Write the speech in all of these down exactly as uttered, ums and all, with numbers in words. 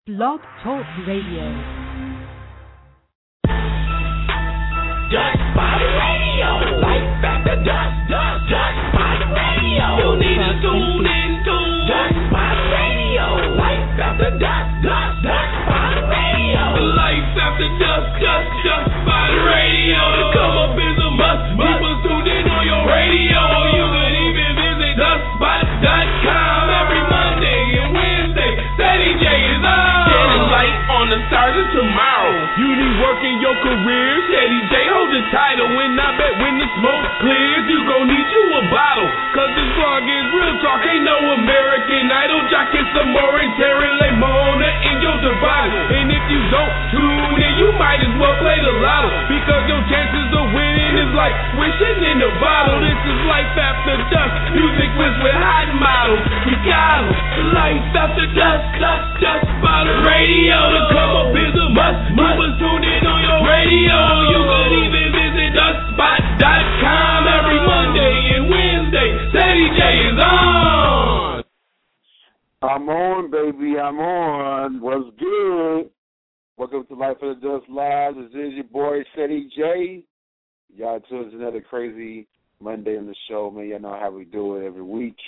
Blog Talk Radio. Dust Body Radio. Life after dust, dust, dust Body Radio. You need to tune in to Dust Body Radio. Life after dust, dust, dust Body Radio. Life after dust, dust, dust Body Radio. To come up is a must. Keep us tuned in on your radio. Or you could even visit dust body dot com every Monday and Wednesday. Steady J is on. Shedding light on the stars of tomorrow. You need work in your career. Steady J hold the title. When I bet when the smoke clears, you gon' need you a bottle. Cause this vlog is real talk. Ain't no American Idol. Jockin' some more and Terry Lemona in your device. And if you don't tune in, you might as well play the lotto. Because your chances of winning is like wishing in a bottle. This is Life After Dust. Music was with hot models. We got 'em. Life After Dust, Dust, Dust by the radio. To come up is a must. Must was tuned in on your radio. You could even visit dust spot dot com every Monday and Wednesday. Steady J is on. I'm on, baby. I'm on. What's good? Welcome to Life After Dust Live. This is your boy, Steady J. Y'all tuned to another crazy Monday on the show, man. Y'all know how we do it every week.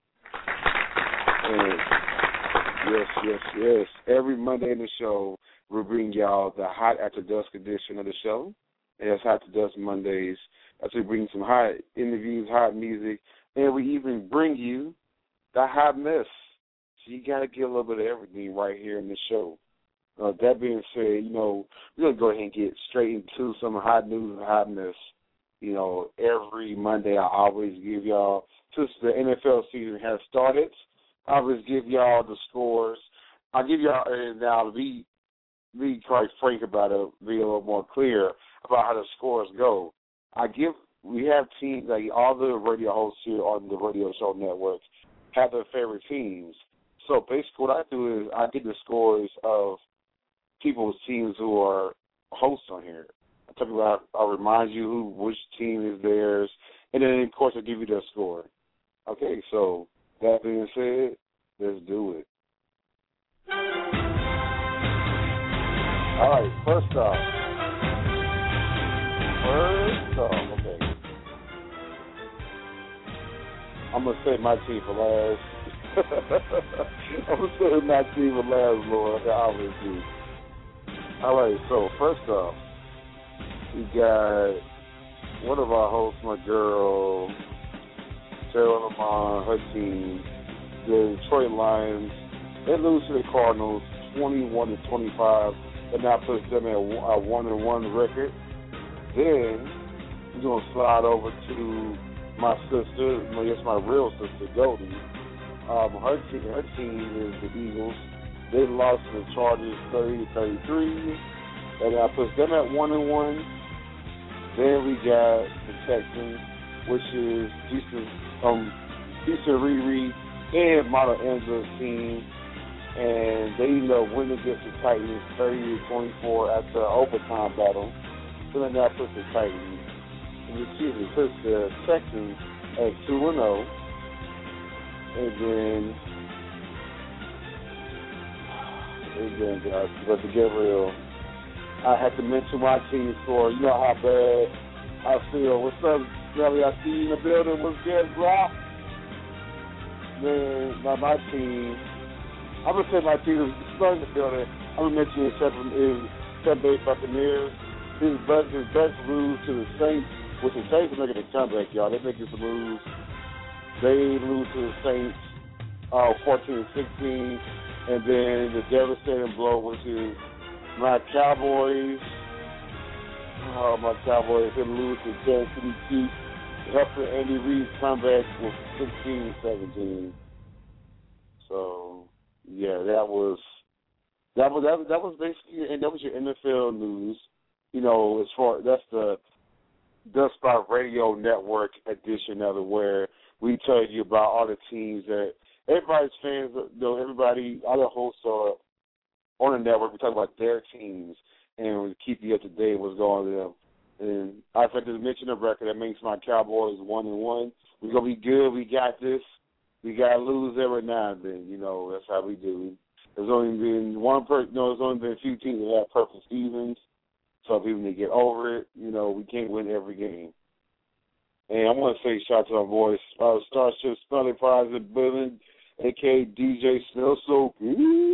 And yes, yes, yes. Every Monday in the show, we'll bring y'all the Hot After Dusk edition of the show. And that's Hot After Dusk Mondays. That's we bring some hot interviews, hot music, and we even bring you the hot mess. So you got to get a little bit of everything right here in the show. Uh, that being said, you know, we're going to go ahead and get straight into some hot news and hotness. You know, every Monday I always give y'all, since the N F L season has started, I always give y'all the scores. I give y'all, and now to be, be quite frank about it, be a little more clear about how the scores go. I give, we have teams, like all the radio hosts here on the radio show network have their favorite teams. So basically what I do is I get the scores of people's teams who are hosts on here. I tell you about, I'll remind you who, which team is theirs, and then, of course, I'll give you their score. Okay, so that being said, let's do it. All right, first off, first off, okay. I'm going to save my team for last. I'm going to save my team for last, Lord, like I always do. All right, so first off, we got one of our hosts, my girl, Sarah Lamont, her team, the Detroit Lions. They lose to the Cardinals twenty-one to twenty-five, and that puts them at a one and one record. Then we're going to slide over to my sister, I guess my real sister, Goldie. Um, her, team, her team is the Eagles. They lost to the Chargers thirty to thirty-three, and that puts them at one and one. Then we got the Texans, which is Houston, um, Houston Riri and Mata Enza's team, and they end up winning against the Titans thirty to twenty-four at the overtime battle. So then that puts the Titans, and excuse me, puts the Texans at two and zero, and then and then guys, but to get real. I had to mention my team score. You know how bad I feel. What's up, Smelly? I see you in the building. What's good, bro? Man, now my team, I'm going to say my team is still in the building. I'm going to mention seven is Tampa Bay Buccaneers. His best, his best lose to the Saints, which the Saints are making a comeback, y'all. They're making some moves. They lose to the Saints uh, fourteen to sixteen. And then the devastating blow, which is my Cowboys, oh, my Cowboys, they lose to Kansas City Chiefs. After Andy Reid's comeback was sixteen seventeen. So, yeah, that was that was that, that was basically, and that was your N F L news. You know, as far that's the Dust Spot Radio Network edition of it, where we tell you about all the teams that everybody's fans, you know, everybody, all the hosts are on the network. We talk about their teams, and we keep you up to date with what's going on with them. And I forgot to mention the record. That makes my Cowboys one and one. We're gonna be good. We got this. We gotta lose every now and then. You know, that's how we do. There's only been one person. No, there's only been a few teams that have perfect seasons. So people need to get over it. You know, we can't win every game. And I want to say shout out to our boys, uh, Starship Smelly Prize at Building, a k a. D J Smell So Good.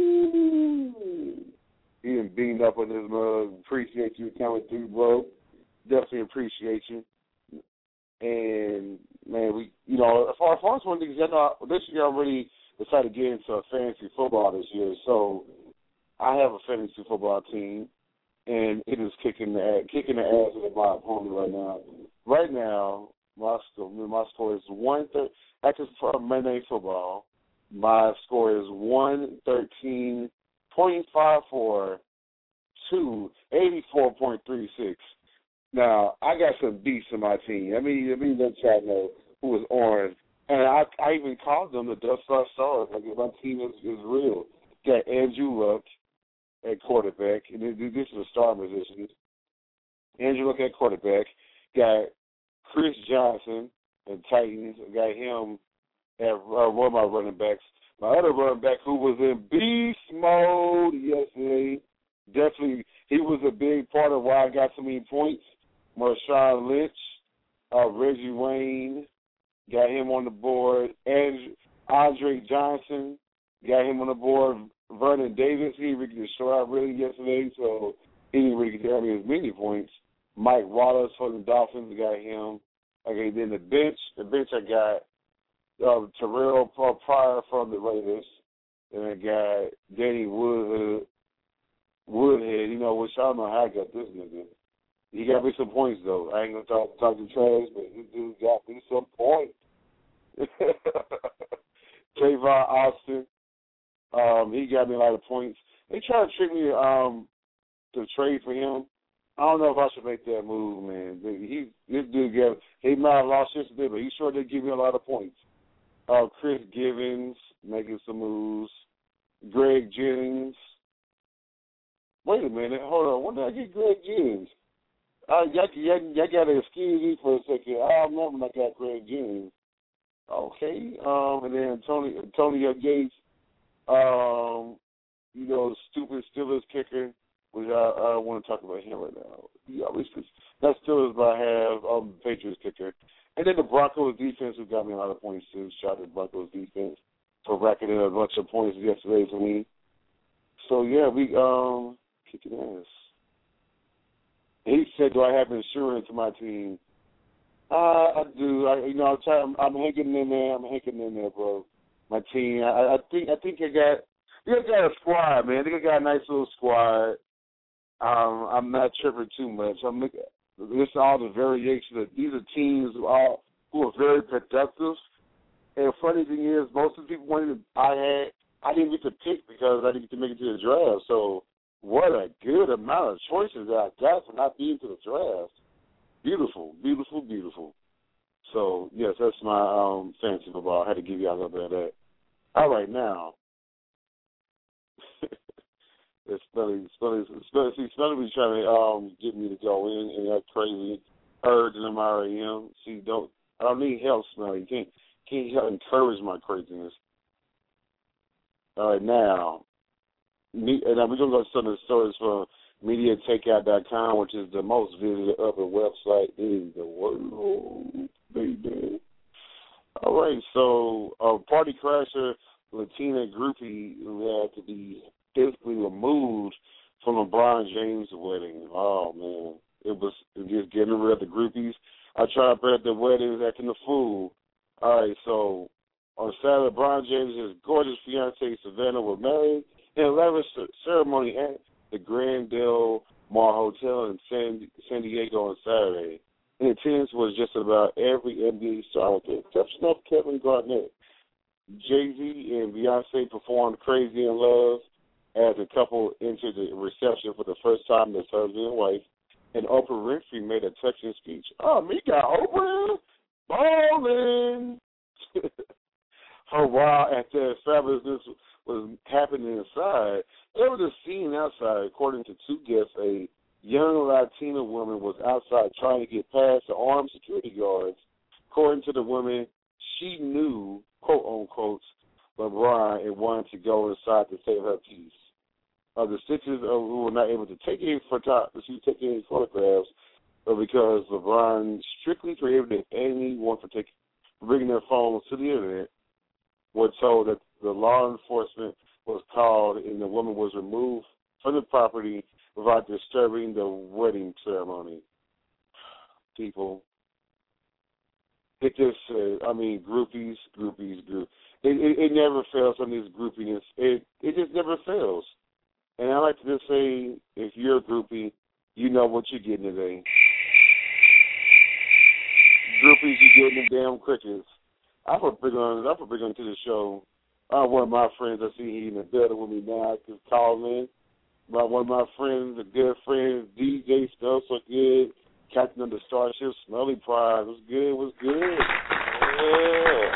He done beamed up on his mug. Appreciate you coming through, bro. Definitely appreciate you. And, man, we, you know, as far, as far as one thing, you know, this year I really decided to get into fantasy football this year. So I have a fantasy football team, and it is kicking the kicking the ass of my opponent right now. Right now, my score, my score is one thirty. After Monday Night Football, my score is one thirteen point five four to eighty four point three six. Now I got some beasts in my team. I mean, I mean, let y'all know who was orange, and I, I even called them the Dust Star Stars. Like my team is, is real. Got Andrew Luck at quarterback, and this is a star position. Andrew Luck at quarterback. Got Chris Johnson and Titans. Got him at uh, one of my running backs. My other running back who was in beast mode yesterday, definitely, he was a big part of why I got so many points. Marshawn Lynch, uh, Reggie Wayne, got him on the board. And Andre Johnson, got him on the board. Vernon Davis, he didn't really get show out really yesterday, so he didn't really get as many points. Mike Wallace for the Dolphins, got him. Okay, then the bench, the bench I got uh, Terrell Pryor from the Raiders, and I got Danny Woodhead, Woodhead, you know, which I don't know how I got this nigga. He got me some points, though. I ain't going to talk, talk to trash, but this dude got me some points. Trayvon Austin, um, he got me a lot of points. They tried to trick me um, to trade for him. I don't know if I should make that move, man. He, this dude got, he might have lost yesterday, but he sure did give me a lot of points. Uh, Chris Givens making some moves. Greg Jennings. Wait a minute, hold on. When did I get Greg Jennings? Uh, y'all, y'all, y'all got to excuse me for a second. I remember when I got Greg Jennings. Okay. Um, and then Tony, Antonio Gates, um, you know, the stupid Steelers kicker, which I, I want to talk about him right now. He always, that's Steelers, but I have um, the Patriots kicker. And then the Broncos defense, who got me a lot of points too. Shout out to the Broncos defense for racking in a bunch of points yesterday for me. So, yeah, we um kicking ass. He said, do I have insurance to my team? Uh, I do. I, you know, I'm, trying, I'm hanging in there. I'm hanging in there, bro. My team. I, I think I think I got, I think I got a squad, man. I think I got a nice little squad. Um, I'm not tripping too much. I'm looking, listen all the variations. These are teams who are, who are very productive. And the funny thing is, most of the people wanted to, I had, I didn't get to pick because I didn't get to make it to the draft. So what a good amount of choices that I got for not being to the draft. Beautiful, beautiful, beautiful. So, yes, that's my um, fancy football. I had to give you a little bit of that. All right, now. It's Smelly, Smelly, Smelly, see, Smelly was trying to um, get me to go in and act crazy, urging him R A M. See, don't, I don't need help, Smelly. You can't, can't help encourage my craziness. All right, now, me, and we're going to go to some of the stories from media takeout dot com, which is the most visited upper website in the world, baby. All right, so a party crasher, Latina groupie who had to be physically removed from LeBron James' wedding. Oh, man. It was just getting rid of the groupies. I tried to at the wedding acting a fool. All right, so on Saturday, LeBron James' gorgeous fiancée, Savannah, were married in a lavish ceremony at the Grand Del Mar Hotel in San, San Diego on Saturday. In attendance was just about every N B A star with the exception of Kevin Garnett. Jay-Z and Beyonce performed Crazy in Love as the couple entered the reception for the first time as husband and wife. And Oprah Winfrey made a touching speech. Oh, me got Oprah ballin'. Her while at the fabulousness was happening inside, there was a scene outside. According to two guests, a young Latina woman was outside trying to get past the armed security guards. According to the woman, she knew, quote unquote, LeBron and wanted to go inside to save her peace. Uh, the Sixers uh, who were not able to take any photo- to take any photographs, but because LeBron strictly prohibited anyone from taking, bringing their phones to the internet, were told that the law enforcement was called and the woman was removed from the property without disturbing the wedding ceremony. People, it just, uh, I mean, groupies, groupies, groupies. It, it, it never fails on these groupiness. It it just never fails. And I like to just say, if you're a groupie, you know what you're getting today. Groupies, you're getting the damn crickets. I put big on, I put big on to the show. Uh, one of my friends, I see he in the building with me now. I can call in. But one of my friends, a good friend, D J Smells So Good, Captain of the Starship, Smelly Prize. What's good? What's good? Yeah.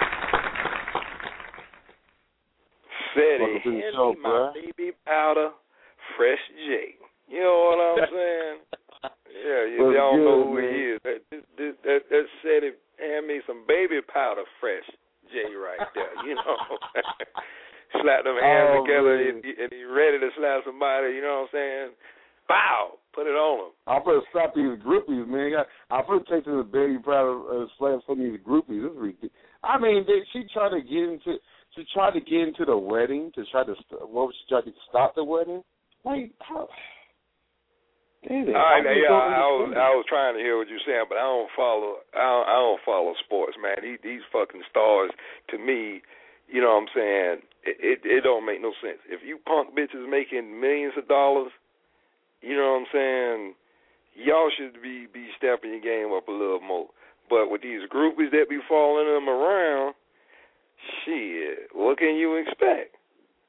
City, Henry, show, my baby powder, Fresh J. You know what I'm saying? Yeah, you What's don't good, know who man? he is. That, that, that, that City, hand me some baby powder, Fresh J right there. You know, slap them hands Oh, together man. and, he, and he ready to slap somebody. You know what I'm saying? Bow, put it on him. I'm going to stop these groupies, man. I'm going to take to the baby proud of uh, slap some of these groupies. This is ridiculous. I mean, they, she tried to get into, she tried to get into the wedding to try to, what was she trying to stop the wedding? Like, how? Damn it. All right, I yeah, don't I was understand. I was trying to hear what you're saying, but I don't follow I don't, I don't follow sports, man. These, these fucking stars, to me, you know what I'm saying? It, it it don't make no sense. If you punk bitches making millions of dollars, you know what I'm saying? Y'all should be be stepping your game up a little more. But with these groupies that be following them around, shit, what can you expect?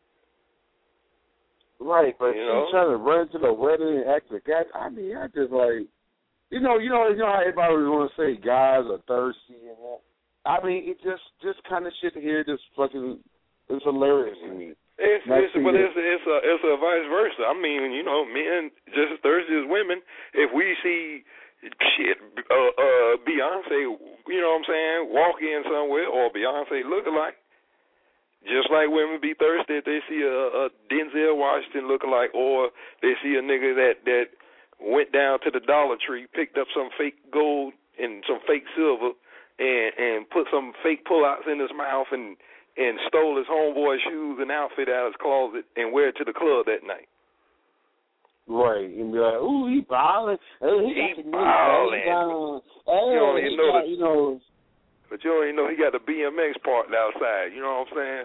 Right, but You she's know? trying to run to the wedding and act like that. I mean, I just like, you know, you know, you know how everybody was going to say guys are thirsty and that. I mean, it just, just kind of shit here, just fucking, it's hilarious to me. It's, Not it's to but you. it's it's a it's a vice versa. I mean, you know, men just as thirsty as women. If we see shit, uh, uh, Beyonce, you know what I'm saying, walk in somewhere or Beyonce lookalike. Just like women be thirsty if they see a, a Denzel Washington lookalike, or they see a nigga that, that went down to the Dollar Tree, picked up some fake gold and some fake silver, and and put some fake pullouts in his mouth and, and stole his homeboy's shoes and outfit out of his closet and wear it to the club that night. Right, and be like, ooh, he ballin'. Oh, he, He got the ballin'. down. Hey, You don't even he know got, the- you know. But you don't even know he got the B M X parked outside. You know what I'm saying?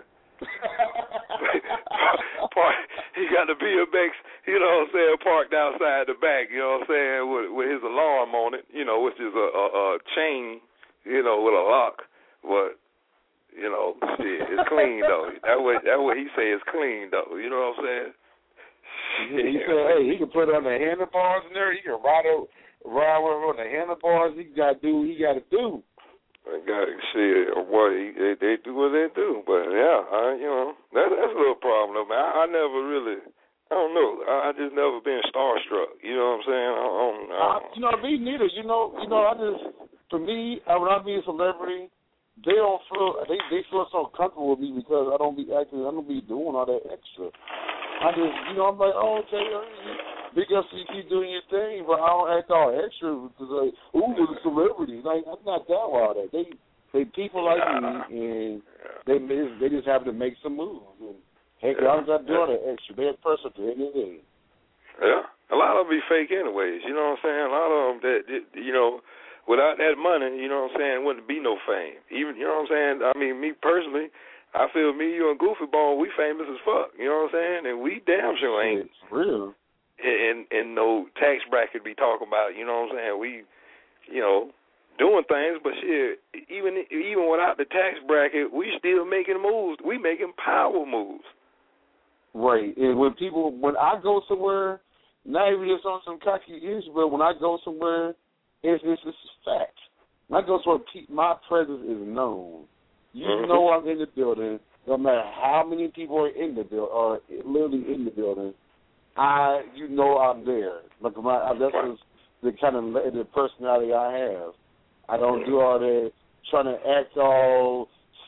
Park, he got the B M X, you know what I'm saying, parked outside the back, you know what I'm saying, with, with his alarm on it, you know, which is a, a, a chain, you know, with a lock. But, you know, shit, it's clean, though. That what, that what he say is clean, though. You know what I'm saying? Yeah, he said, hey, he can put it on the handlebars and there. He can ride over, ride over on the handlebars. He got to do what he got to do. I got shit, boy. They, they do what they do, but yeah, I, you know, that, that's a little problem, though, man. I, I never really, I don't know. I, I just never been starstruck. You know what I'm saying? I don't, I don't, I, you know, me neither. You know, you know. I just, for me, I, when I be a celebrity, they don't feel they they feel so comfortable with me because I don't be acting, I don't be doing all that extra. I just, you know, I'm like, oh, okay, because you keep doing your thing, but I don't act all extra because, like, ooh, we're a celebrity. Like, I'm not down with all that. They, they people like me, and they they just happen to make some moves. And, heck, I don't got to do all that extra. They're person to any day. Yeah, a lot of them be fake anyways. You know what I'm saying? A lot of them that, you know, without that money, you know what I'm saying, wouldn't be no fame. Even, you know what I'm saying? I mean, me personally, I feel me, you, and Goofy Bone, we famous as fuck. You know what I'm saying? And we damn sure ain't. It's real. And, and no tax bracket be talking about, you know what I'm saying? We, you know, doing things, but shit, even even without the tax bracket, we still making moves. We making power moves. Right. And when people, when I go somewhere, not even just on some cocky issue, but when I go somewhere, it's it's just a fact. When I go somewhere, my presence is known. You Mm-hmm. know I'm in the building, no matter how many people are in the building, or literally in the building. I, you know, I'm there. Like my, that's just the kind of the personality I have. I don't do all that trying to act all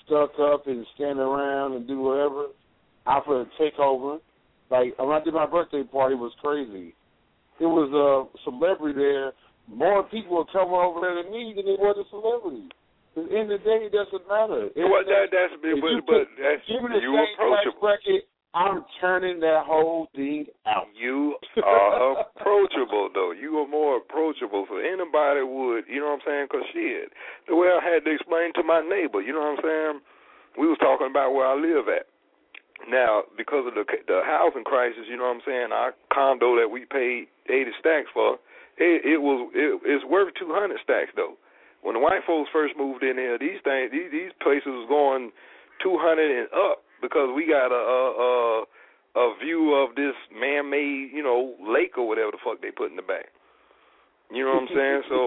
stuck up and stand around and do whatever. I for the takeover. Like, when I did my birthday party, it was crazy. It was a celebrity there. More people were coming over there than me than it was a celebrity. At the end of the day, it doesn't matter. It well, that, that's but, you but put, that's give me the you same approachable. bracket, I'm turning that whole thing out. You are approachable, though. You are more approachable, so anybody would, you know what I'm saying? Because, shit, the way I had to explain to my neighbor, you know what I'm saying? We was talking about where I live at. Now, because of the the housing crisis, you know what I'm saying, our condo that we paid eighty stacks for, it, it was it, it's worth two hundred stacks, though. When the white folks first moved in here, these things, these, these places was going two hundred and up because we got a, a, a, a view of this man-made, you know, lake or whatever the fuck they put in the back. You know what I'm saying? So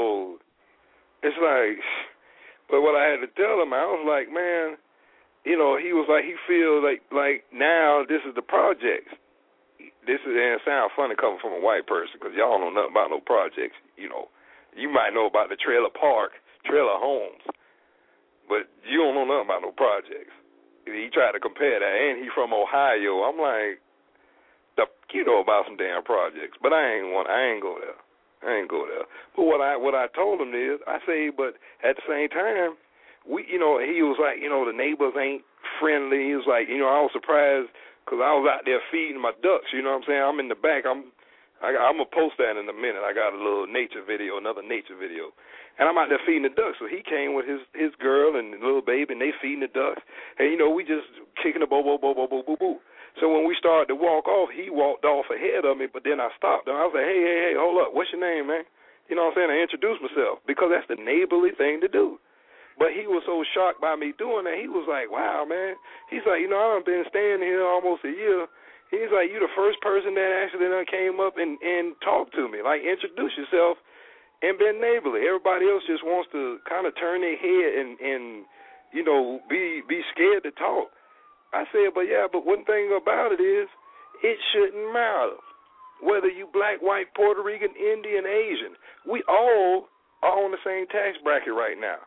it's like, but what I had to tell him, I was like, man, you know, he was like, he feels like like now this is the projects. This is, and it sounds funny coming from a white person because y'all don't know nothing about no projects. You know, you might know about the trailer park, trailer homes, but you don't know nothing about no projects. He tried to compare that, and he from Ohio. I'm like, the, you know about some damn projects, but I ain't want, I ain't go there. I ain't go there. But what I what I told him is, I say, but at the same time, we, you know, he was like, you know, the neighbors ain't friendly. He was like, you know, I was surprised because I was out there feeding my ducks. You know what I'm saying? I'm in the back. I'm, I, I'm gonna post that in a minute. I got a little nature video, another nature video, and I'm out there feeding the ducks. So he came with his his girl and the little baby, and they feeding the ducks. And you know, we just kicking the bo bo bo bo bo bo bo. So when we started to walk off, he walked off ahead of me, but then I stopped him. I was like, hey, hey, hey, hold up. What's your name, man? You know what I'm saying? I introduced myself because that's the neighborly thing to do. But he was so shocked by me doing that, he was like, wow, man. He's like, you know, I've been staying here almost a year. He's like, you the first person that actually done came up and, and talked to me. Like, introduce yourself and been neighborly. Everybody else just wants to kind of turn their head and, and you know, be be scared to talk. I said, but yeah, but one thing about it is it shouldn't matter whether you black, white, Puerto Rican, Indian, Asian. We all are on the same tax bracket right now.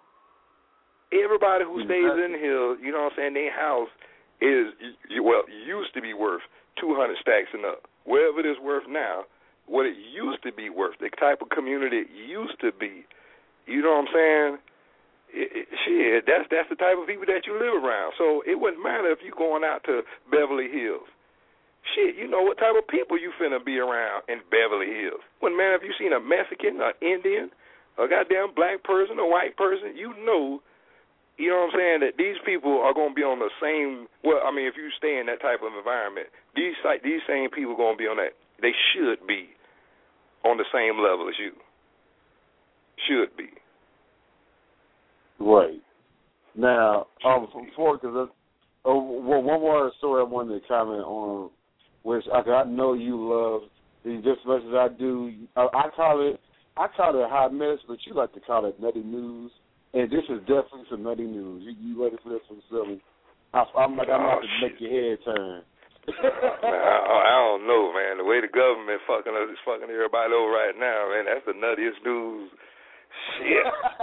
Everybody who stays in here, you know what I'm saying, their house is, well, used to be worth two hundred stacks and up. Wherever it is worth now, what it used to be worth, the type of community it used to be, you know what I'm saying? It, it, shit, that's that's the type of people that you live around. So it wouldn't matter if you're going out to Beverly Hills. Shit, you know what type of people you finna be around in Beverly Hills. Wouldn't matter if you seen a Mexican, an Indian, a goddamn black person, a white person, you know. You know what I'm saying, that these people are going to be on the same, well, I mean, if you stay in that type of environment, these these same people are going to be on that, they should be on the same level as you. Should be. Right. Now, um, before, because uh, one more story I wanted to comment on, which I, I know you love just as much as I do. I, I call it, I call it hot mess, but you like to call it nutty news. And this is definitely some nutty news. You, you ready for this one, Silly? I, I'm like, I'm about to make your head turn. Man, I, I don't know, man. The way the government fucking us is fucking everybody over right now, man. That's the nuttiest news. Shit.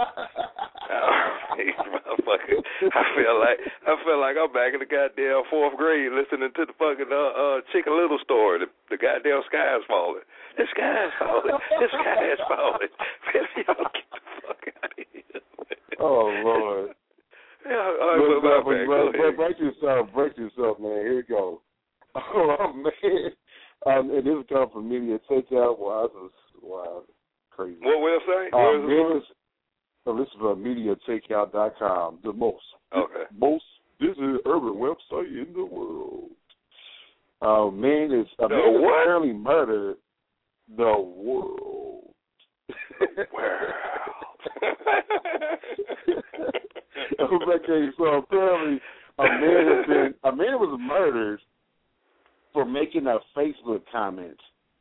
Motherfucker. I feel like I feel like I'm back in the goddamn fourth grade listening to the fucking uh, uh, Chicken Little story. The, the goddamn sky is falling. The sky is falling. The sky is falling. Y'all get the fuck out of here. Oh, Lord. Yeah, all right, but, but, man, but, but break yourself, break yourself, man. Here we go. Oh, man. Um, and this comes from Media Takeout. Wow, this is wow, crazy. What website? Um, Where is this, oh, this is uh, media takeout dot com. The most. Okay. Most visited urban website in the world. Uh, man is, a the man is what? apparently murdered the world. The world. Okay, so apparently a man has been a man was murdered for making a Facebook comment.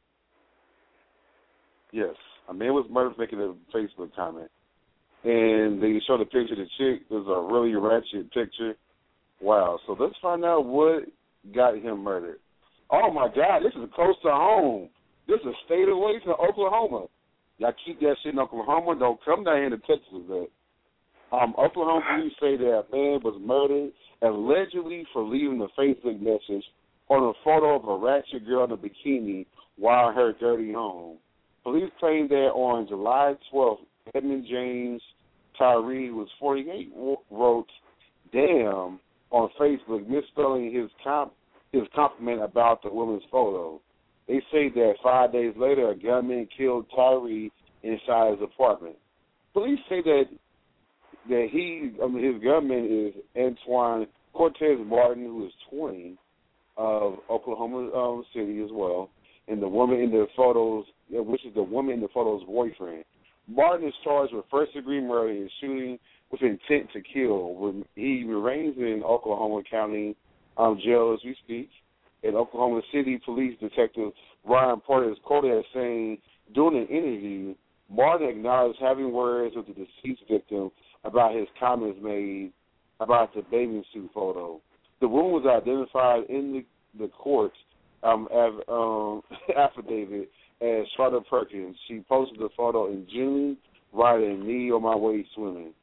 Yes, a man was murdered for making a Facebook comment, and they showed a picture of the chick. It was a really ratchet picture. Wow. So let's find out what got him murdered. Oh my God, this is close to home. This is state away from Oklahoma. Y'all keep that shit in Oklahoma. Don't come down here to Texas. That. Um, Oklahoma police say that a man was murdered allegedly for leaving a Facebook message on a photo of a ratchet girl in a bikini while in her dirty home. Police claim that on July twelfth, Edmund James Tyree, who was forty-eight, wrote "damn" on Facebook, misspelling his comp his compliment about the woman's photo. They say that five days later, a gunman killed Tyree inside his apartment. Police say that that he, I mean, his gunman is Antoine Cortez Martin, who is twenty, of Oklahoma um, City as well, and the woman in the photos, which is the woman in the photo's boyfriend. Martin is charged with first-degree murder and shooting with intent to kill. He remains in Oklahoma County um, jail as we speak. And Oklahoma City Police Detective Ryan Porter is quoted as saying, during an interview, Martin acknowledged having words with the deceased victim about his comments made about the bathing suit photo. The woman was identified in the, the court um, av, um, affidavit as Charlotte Perkins. She posted the photo in June, writing, "Me on my way swimming."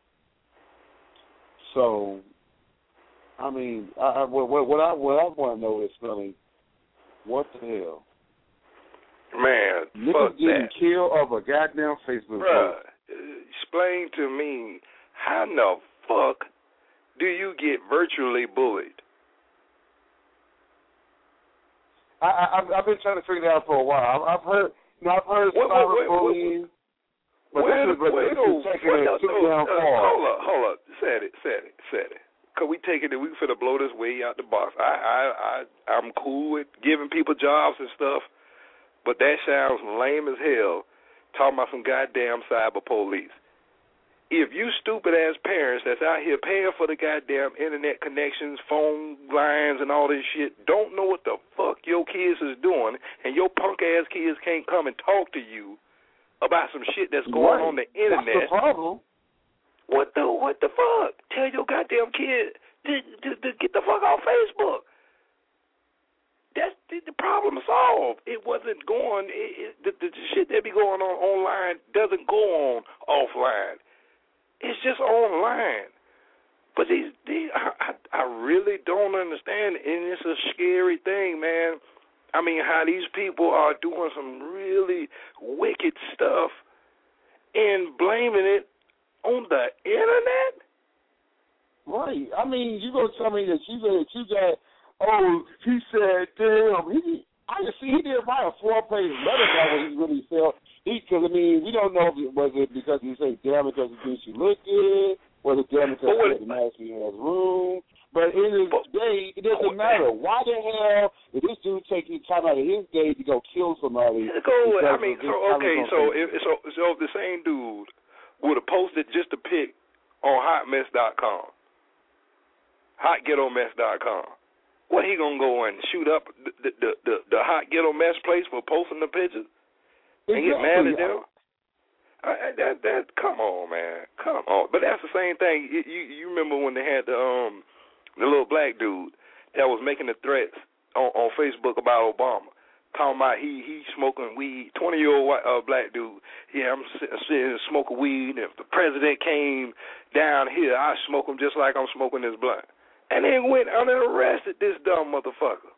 So, I mean, I, I, what, what I what I want to know is, spelling, what the hell? Man, Niggas fuck getting that. killed over a goddamn Facebook Bruh, post. explain to me, how in the fuck do you get virtually bullied? I, I, I've- I've been trying to figure that out for a while. I've, I've heard, you know, I've heard Wait, wait, wait, wait, cyberbullying, but Where this is, but wait, this is taking wait, it too no, damn uh, far. Hold up, hold up. Said it, said it, said it. Cause we taking it, we finna blow this way out the box. I, I, I, I'm cool with giving people jobs and stuff, but that sounds lame as hell. Talking about some goddamn cyber police. If you stupid ass parents that's out here paying for the goddamn internet connections, phone lines, and all this shit, don't know what the fuck your kids is doing, and your punk ass kids can't come and talk to you about some shit that's going Right. on the internet. That's the problem. What the what the fuck? Tell your goddamn kid to, to, to get the fuck off Facebook. That's the, the problem solved. It wasn't going. It, it, the, the shit that be going on online doesn't go on offline. It's just online. But these, these I, I, I really don't understand, and it's a scary thing, man. I mean, how these people are doing some really wicked stuff and blaming it on the internet? Right. I mean, you gonna tell me that you got, you got, oh, he said, damn, he, I can see he didn't write a four-page letter about what he really felt. Because, I mean, we don't know if it was it because he said, damn, because he thinks she looked good, was it damn because he had the mask in his room. But in his but, day, it doesn't matter. Why the hell did this dude take his time out of his day to go kill somebody? Go, I mean, so, okay, so if, so, so if the same dude would have posted just a pic on hot mess dot com, hot ghetto mess dot com, what, he going to go and shoot up the, the, the, the hot ghetto mess place for posting the pictures? And get mad at them? I, that that come on, man, come on. But that's the same thing. You, you you remember when they had the um the little black dude that was making the threats on, on Facebook about Obama, talking about he he smoking weed. Twenty year old white uh, black dude. Yeah, I'm sitting, sitting smoking weed. And if the president came down here, I smoke him just like I'm smoking this blunt. And then went and arrested this dumb motherfucker.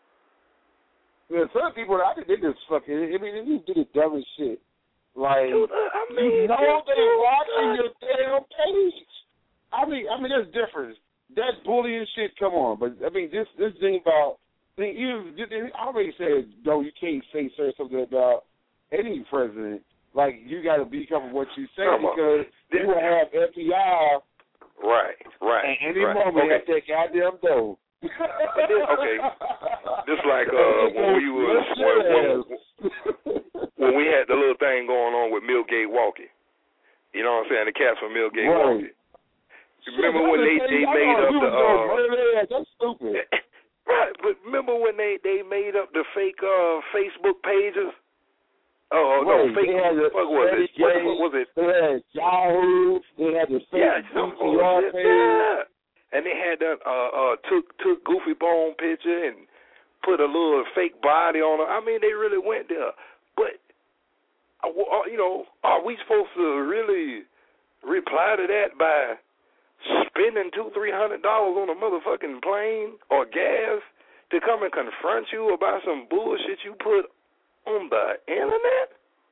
Yeah, some people, I think they just fucking, I mean, they just do the dumbest shit. Like, Dude, I mean, you know this they're dude, watching uh, your damn page. I mean, I mean, there's difference. That bullying shit, come on. But, I mean, this this thing about, I mean, you, I already said, no, you can't say certain something about any president. Like, you got to be careful what you say Come on. because This- you will have F B I Right, right. at any right. moment okay. at that goddamn door. Okay. Just like uh, when we was when, when, when we had the little thing going on with Millgate Walking. You know what I'm saying? The cats from Millgate Right. Walking. Remember when they, they made up the uh, that's stupid. right, but remember when they, they made up the fake uh, Facebook pages? Oh, right. no, fake. They had the what was it? What the fuck was it? They had Yahoo. They had the fake Yeah, B some T R bullshit. page. Yeah. And they had that uh, uh, took took Goofy Bone picture and put a little fake body on her. I mean, they really went there. But uh, you know, are we supposed to really reply to that by spending two, three hundred dollars on a motherfucking plane or gas to come and confront you about some bullshit you put on the internet?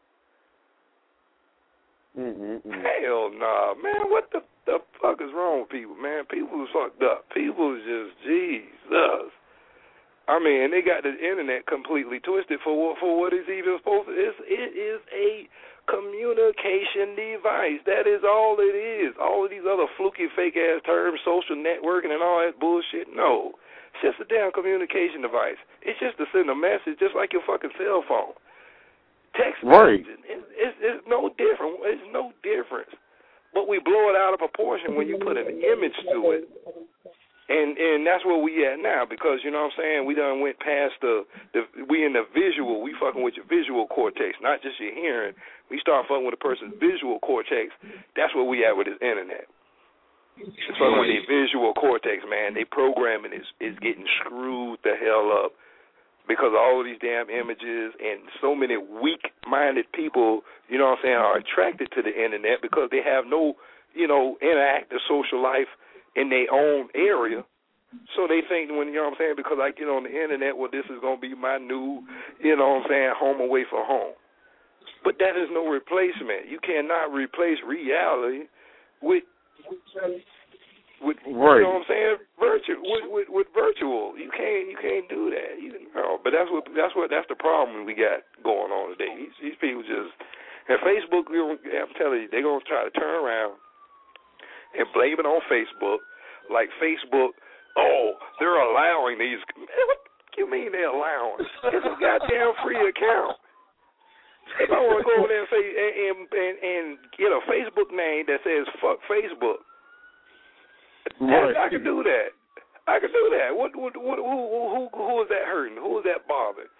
Mm-mm-mm. Hell nah, man. What the, the fuck is wrong with people, man? People is fucked up. People is just, Jesus. I mean, they got the internet completely twisted for what, for what it's even supposed to. It's, it is a communication device. That is all it is. All of these other fluky, fake-ass terms, social networking and all that bullshit, no. It's just a damn communication device. It's just to send a message just like your fucking cell phone. Text right. messaging. It's, it's, it's no different. It's no difference. But we blow it out of proportion when you put an image to it. And and that's where we at now, because, you know what I'm saying, we done went past the, the we in the visual, we fucking with your visual cortex, not just your hearing. We start fucking with a person's visual cortex. That's where we at with this internet. It's fucking with their visual cortex, man. They programming is, is getting screwed the hell up because all of these damn images and so many weak-minded people, you know what I'm saying, are attracted to the internet because they have no, you know, interactive social life in their own area. So they think when, you know what I'm saying, because I get on the internet, well, this is going to be my new, you know what I'm saying, home away from home. But that is no replacement. You cannot replace reality with, with right. you know what I'm saying, virtual, with, with, with virtual. You can't, you can't do that. You know, but that's what, that's what, that's the problem we got going on today. These, these people just, and Facebook, I'm telling you, they're going to try to turn around and blame it on Facebook, like Facebook, oh, they're allowing these. What do you mean they're allowing? It's a goddamn free account. If I want to go over there and, say, and, and, and get a Facebook name that says fuck Facebook, right. I, I can do that. I can do that. What, what, what, who, who, who is that hurting? Who is that bothering?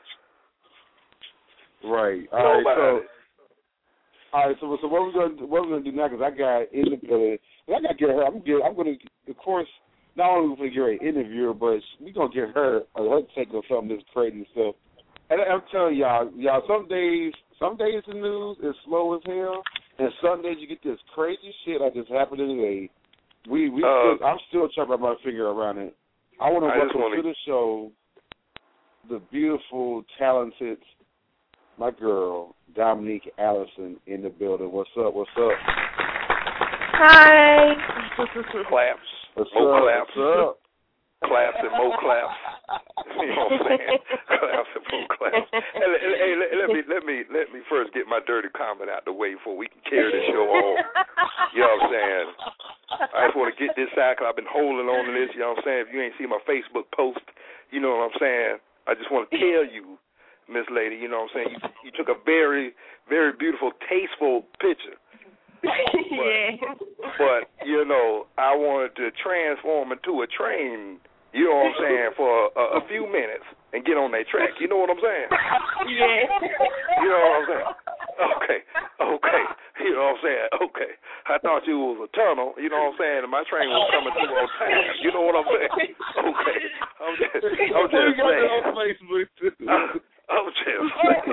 Right. All Nobody. right. So, all right. So, so what we're gonna what we're gonna do now? Because I got in the uh, I got to get her. I'm get. I'm gonna, of course, not only we gonna get her an interviewer, but we gonna get her uh, her take on some of this crazy stuff. And I'm telling y'all, y'all, some days, some days the news is slow as hell, and some days you get this crazy shit like this happening today. We, we, uh, still, I'm still trying to wrap my finger around it. I want to welcome wanna... to the show the beautiful, talented, my girl Dominique Allison in the building. What's up? What's up? Hi. Claps. What's more up? claps. What's up? Claps and more claps. You know what I'm saying? Claps and more claps. Hey, hey, let, let me let me let me first get my dirty comment out the way before we can carry the show on. You know what I'm saying? I just want to get this out because I've been holding on to this. You know what I'm saying? If you ain't seen my Facebook post, you know what I'm saying? I just want to tell you, Miss Lady, you know what I'm saying? You, you took a very, very beautiful, tasteful picture. But, yeah. but, you know, I wanted to transform into a train, you know what I'm saying, for a, a few minutes and get on that track. You know what I'm saying? Yeah. You know what I'm saying? Okay, okay. You know what I'm saying? Okay. I thought you was a tunnel, you know what I'm saying, and my train was coming through on time. You know what I'm saying? Okay. I'm just, I'm just saying. I'm just saying.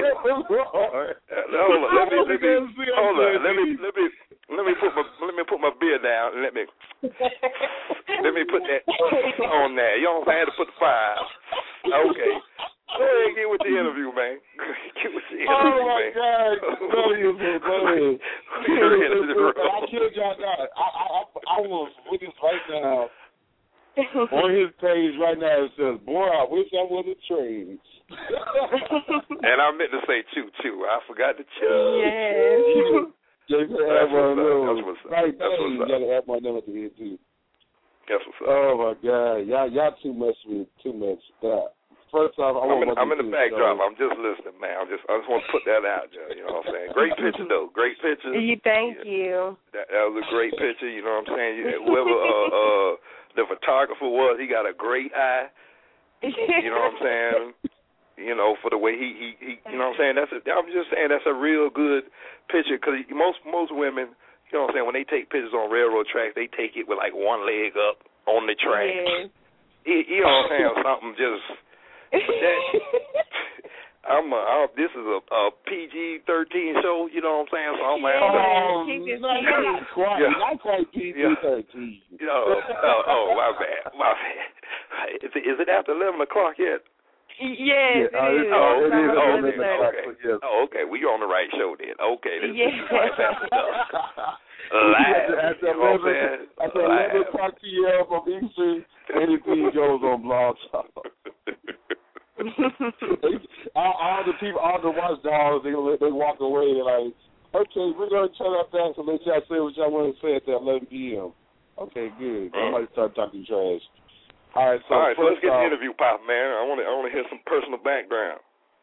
Hold on, let me, let me, hold on, let me, let me, let me put my, let me put my beer down and let me, let me put that on there. You know what I'm saying? I had to put the fire. Okay. Go ahead and get with the interview, man. Get with the interview, oh my man. God! Brilliant, brilliant. I killed y'all now. I, I, I was looking right now on his page right now. It says, "Boy, I wish I was a train." And I meant to say choo choo. I forgot to choo. Yeah. Just have one of those. That's what's up. Right That's what's you up. gotta have my number at the end too. That's what's up. Oh my God, y'all, y'all too much with too much. Uh, first off, I I'm want in, I'm in the backdrop. Show. I'm just listening, man. I'm just, I just want to put that out there. You know what I'm saying? Great picture though. Great picture. You thank yeah. you. That, that was a great picture. You know what I'm saying? You, whoever uh, uh, the photographer was, he got a great eye. You know what I'm saying? You know, for the way he, he, he you know what I'm saying? That's a, I'm just saying that's a real good picture because most most women, you know what I'm saying, when they take pictures on railroad tracks, they take it with like one leg up on the track. Yeah. You, you know what I'm saying? Something just, but that, I'm, a, I'm this is a, a P G thirteen show, you know what I'm saying? So I'm Yeah. like, Oh, Keep it no, not quite, Yeah. not quite P G thirteen. you know, oh, oh, my bad, my bad. Is it, is it after eleven o'clock yet? Yes, Yeah, uh, it is. it's- Oh, it okay. is Oh, eleven okay. o'clock, Okay. but yes. Oh, okay. We on the right show then. Okay, this, Yeah. this is right after stuff. Live. Live. After You know what I'm eleven, saying? after eleven Live. o'clock P M from Eastern, anything goes on Blog Talk. all, all the people, all the watchdogs, they they walk away. They're like, okay, we're gonna turn up back to let y'all say what y'all want to say at that eleven P M. Okay, good. I Mm. might start talking trash. All right, so All right, so let's first get off, the interview, Pop, man. I want to, I want to hear some personal background.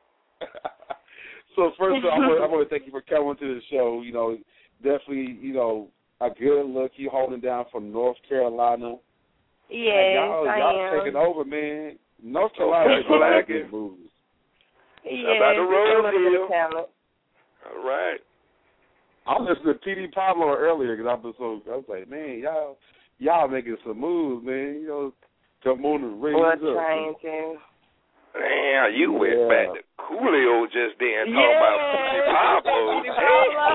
so first off, I want, I want to thank you for coming to the show. You know, definitely, you know, a good look. You holding down from North Carolina. Yes, y'all, I y'all am. taking over, man. North Carolina is a lot of good movies. Yes, about the it's road a little bit here? of talent. All right. I listened to P D Pablo earlier because I was so I was like, man, y'all y'all making some moves, man. You know, come on and raise We're up. trying to. Damn, you went Yeah. back to Coolio just then talking Yeah. about P. Pablo. P. Pablo.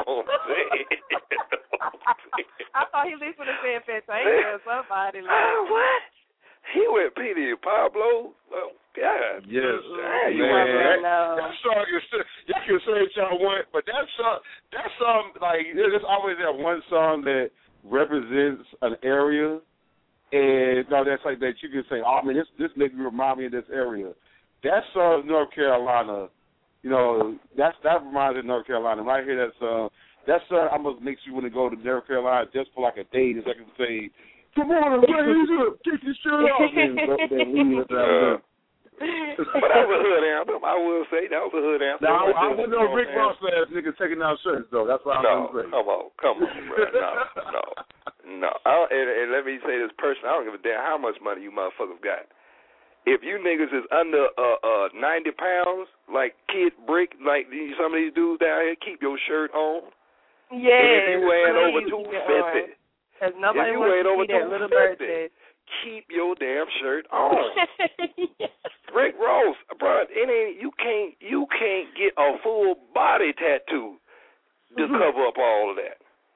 I thought he listened to San Fantasia or somebody. Like, Uh, what? He went P. D. Pablo? Oh, God. Yes, Damn, you you went never man. know. That song is you can say what y'all want, but that song, that song, like there's always that one song that represents an area, and no, that's like that you can say, oh man, this this nigga remind me of this area. That song, North Carolina, you know, that's that reminds me of North Carolina. When I hear that song, that song almost makes you want to go to North Carolina just for like a day, just so I can say, come on, raise up, get your shirt off, and go there, leave it Uh, down. but that was a hood anthem. I will say that was a hood anthem. Now, Right I there, wouldn't you know what Rick I'm Ross ass nigga taking out shirts, though. That's what No, I'm going to say. come on, come on, bro. No, no, no. I don't, and, and let me say this person, I don't give a damn how much money you motherfuckers got. If you niggas is under uh, uh, ninety pounds, like Kid Brick, like these, some of these dudes down here, keep your shirt on. Yeah. And if you weighing over please two keep it fifty, on. Because nobody if you wants weigh to over see that little bird two fifty, test. keep your damn shirt on. Rick Ross, bro, it ain't you can't you can't get a full body tattoo to cover up all of that.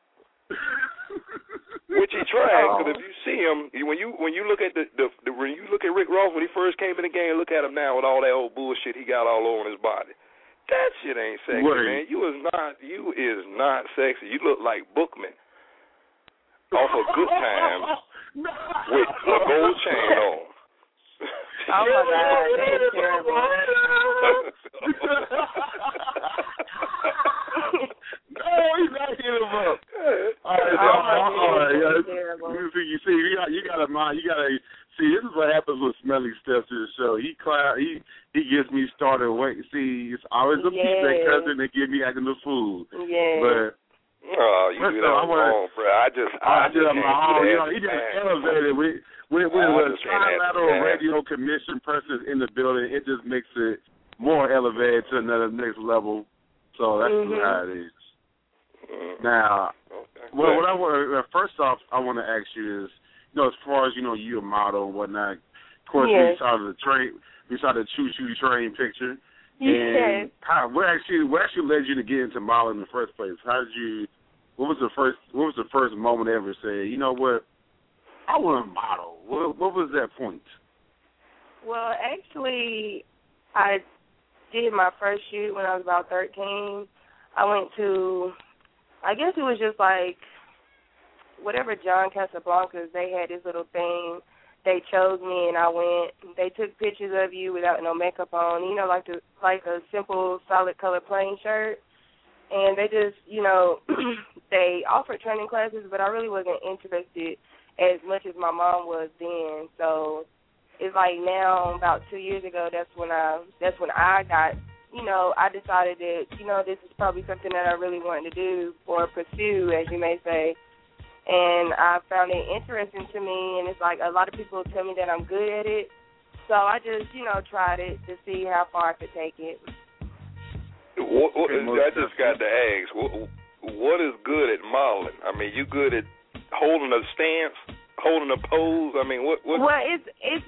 Which he tried, because if you see him, when you when you look at the, the, the when you look at Rick Ross when he first came in the game, look at him now with all that old bullshit he got all over his body. That shit ain't sexy, Wait. man. You is not you is not sexy. You look like Bookman off of Good Times with a gold chain on. Oh, my God. That's terrible. No, he's not hitting him up. All right, Oh, now, my all right, goodness, yeah. that's terrible. You see, you see, you got, you got to mind, you got to see. This is what happens when Smelly steps to the show. He cloud, he he gets me started. Wait, see, it's always the people that Yeah. cousin that give me acting the fool. Yeah. But Oh, you First do that off, I wanna- wrong, bro. I just, I, I just did can't my do own, that. you know, he just Man. elevated with with, with I a just can't have trilateral that. radio commission person in the building. It just makes it more elevated to another next level. So that's Mhm. how it is. Mm. Now, Okay. well, what I want uh, first off, I want to ask you is, you know, as far as you know, you a model and whatnot. Of course, Yes. we saw the train, we saw the choo choo train picture. Yes. And how, what actually, what actually led you to get into modeling in the first place? How did you? What was the first? What was the first moment ever say, you know what? I want to model. What, what was that point? Well, actually, I did my first shoot when I was about thirteen. I went to, I guess it was just like, whatever John Casablancas, they had this little thing. They chose me, and I went. They took pictures of you without no makeup on, you know, like the, like a simple, solid color plain shirt. And they just, you know, they offered training classes, but I really wasn't interested as much as my mom was then. So it's like now, about two years ago, that's when I, that's when I got, you know, I decided that, you know, this is probably something that I really wanted to do or pursue, as you may say. And I found it interesting to me, and it's like a lot of people tell me that I'm good at it. So I just, you know, tried it to see how far I could take it. What, what, I just got to ask, what, what is good at modeling? I mean, you good at holding a stance, holding a pose? I mean, what? what? Well, it's it's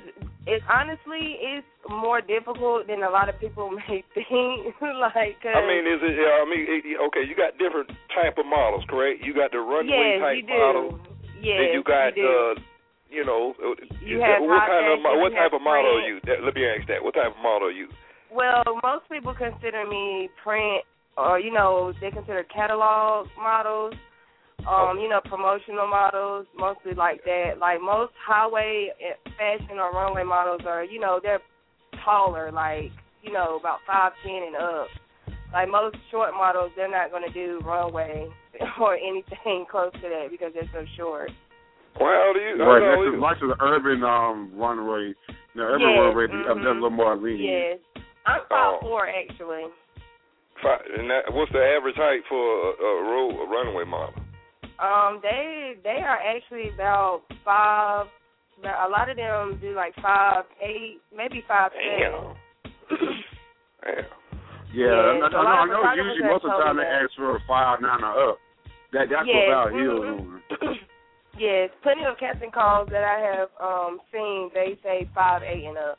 It honestly is more difficult than a lot of people may think. like, I mean, is it? I mean, it, okay, you got different type of models, correct? You got the runway yes, type you do. model. Yes, then you got you do. uh, you know, you that, have what kind of fashion, what type of model print. are you? That, let me ask that. What type of model are you? Well, most people consider me print, or you know, they consider catalog models. Um, you know, promotional models, mostly like that. Like most highway fashion or runway models are, you know, they're taller, like, you know, about five ten and up. Like most short models, they're not going to do runway or anything close to that because they're so short. Well, do you? Right, know, that's much of the urban um, runway. The urban yes, runway, mm-hmm. that's a little more lenient. Yes. I'm five Oh. four actually. Five, and that, what's the average height for a, a, road, a runway model? Um, they they are actually about five. A lot of them do like five eight, maybe five Damn. seven. Damn. Yeah, Yeah, I, I, so a know, lot I of know photographers usually have most of the told time me they that. ask for a five nine or up. That that's Yes, what about heels mm-hmm. on. Yes, plenty of casting calls that I have um seen, they say five eight and up.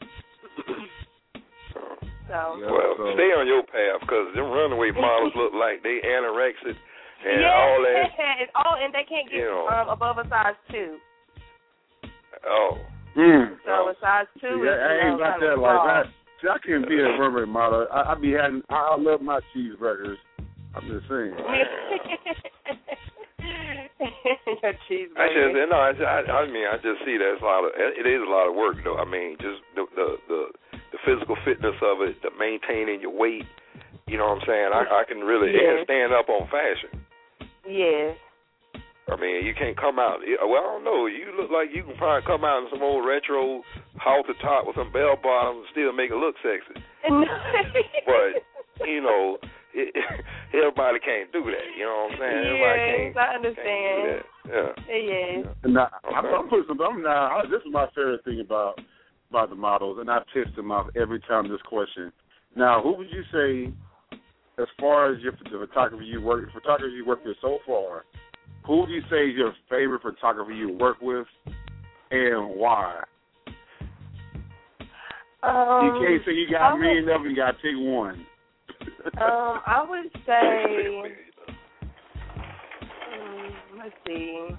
so Yeah, well, so. stay on your path because them runway models look like they anorexic and yeah, all that. and all and they can't get You know. um above a size two. Oh. Mm. So a size two Yeah, is I you ain't know, about kind that of like small. that. See, I can't be a runway model. I, I be having. I, I love my cheeseburgers. I'm just saying. Your cheeseburger. I just no, I, I, I mean, I just see that it's a lot of. It is a lot of work, though. I mean, just the the the, the physical fitness of it, the maintaining your weight. You know what I'm saying? I, I can really Yes. stand up on fashion. Yes. I mean, you can't come out. Well, I don't know. You look like you can probably come out in some old retro halter top with some bell bottoms and still make it look sexy. But you know, it, everybody can't do that. You know what I'm saying? Everybody Yes, can't, I understand. can't do that. Yeah. Yes. Now, Okay. I'm, I'm putting some. I'm now. I, this is my favorite thing about about the models, and I piss them off every time this question. Now, who would you say, as far as your the photographer you work, photographer you work with so far? Who would you say is your favorite photographer you work with, and why? Um, you can't say you got I a million of them. You got to pick one. Um, I would say, um, let's see.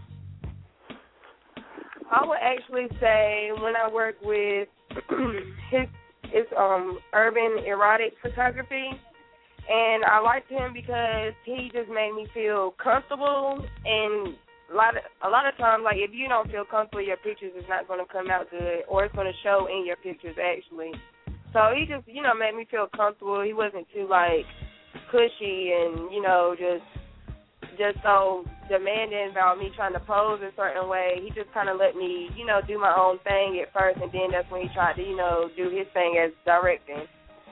I would actually say when I work with his, it's um urban erotic photography. And I liked him because he just made me feel comfortable. And a lot of a lot of times, like if you don't feel comfortable, your pictures is not going to come out good, or it's going to show in your pictures actually. So he just, you know, made me feel comfortable. He wasn't too like pushy and you know just just so demanding about me trying to pose a certain way. He just kind of let me, you know, do my own thing at first, and then that's when he tried to, you know, do his thing as directing.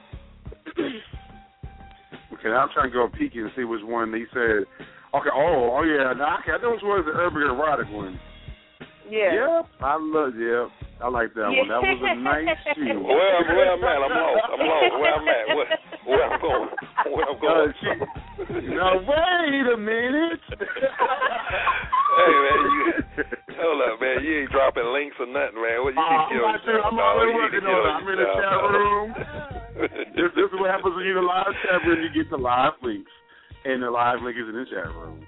Okay, I'm trying to go peeking and see which one he said. Okay, oh, oh yeah, now, okay, I know which one is the urban erotic one. Yeah. Yep, I love. Yep, I like that Yeah. one. That was a nice shoe. Where, where I'm at, I'm lost. I'm lost. Where I'm at, where, where I'm going, where I'm going. Uh, she, now wait a minute. Hey man, you hold up, man. You ain't dropping links or nothing, man. What you Uh, need to I'm, kill about to, yourself, I'm dog. already You need working to kill on it. I'm in the yourself, chat dog. room. this, this is what happens when you in the live chat room. You get the live links, and the live link is in the chat room.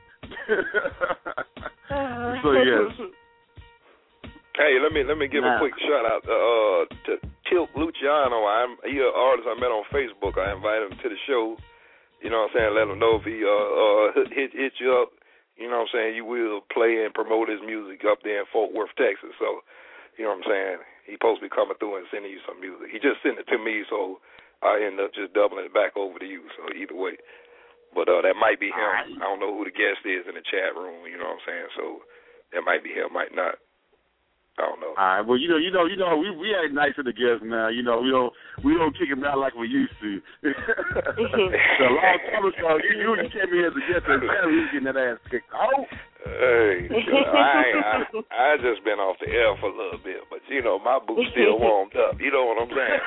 So yes. Hey, let me let me give Nah. a quick shout out uh, to Tilt Luciano. I'm he an artist I met on Facebook. I invited him to the show. You know what I'm saying? Let him know if he uh, uh hit hit you up. You know what I'm saying? You will play and promote his music up there in Fort Worth, Texas. So, you know what I'm saying? He supposed to be coming through and sending you some music. He just sent it to me, so I end up just doubling it back over to you. So either way. But uh, that might be him. Right. I don't know who the guest is in the chat room. You know what I'm saying? So that might be him, might not. I don't know. All right. Well, you know, you know, you know, we we ain't nice to the guests now. You know, we don't we don't kick them out like we used to. So a long time ago, you you, you came in as a guest, and we was getting that ass kicked out. Hey, I, I I just been off the air for a little bit, but you know my boots still warmed up. You know what I'm saying?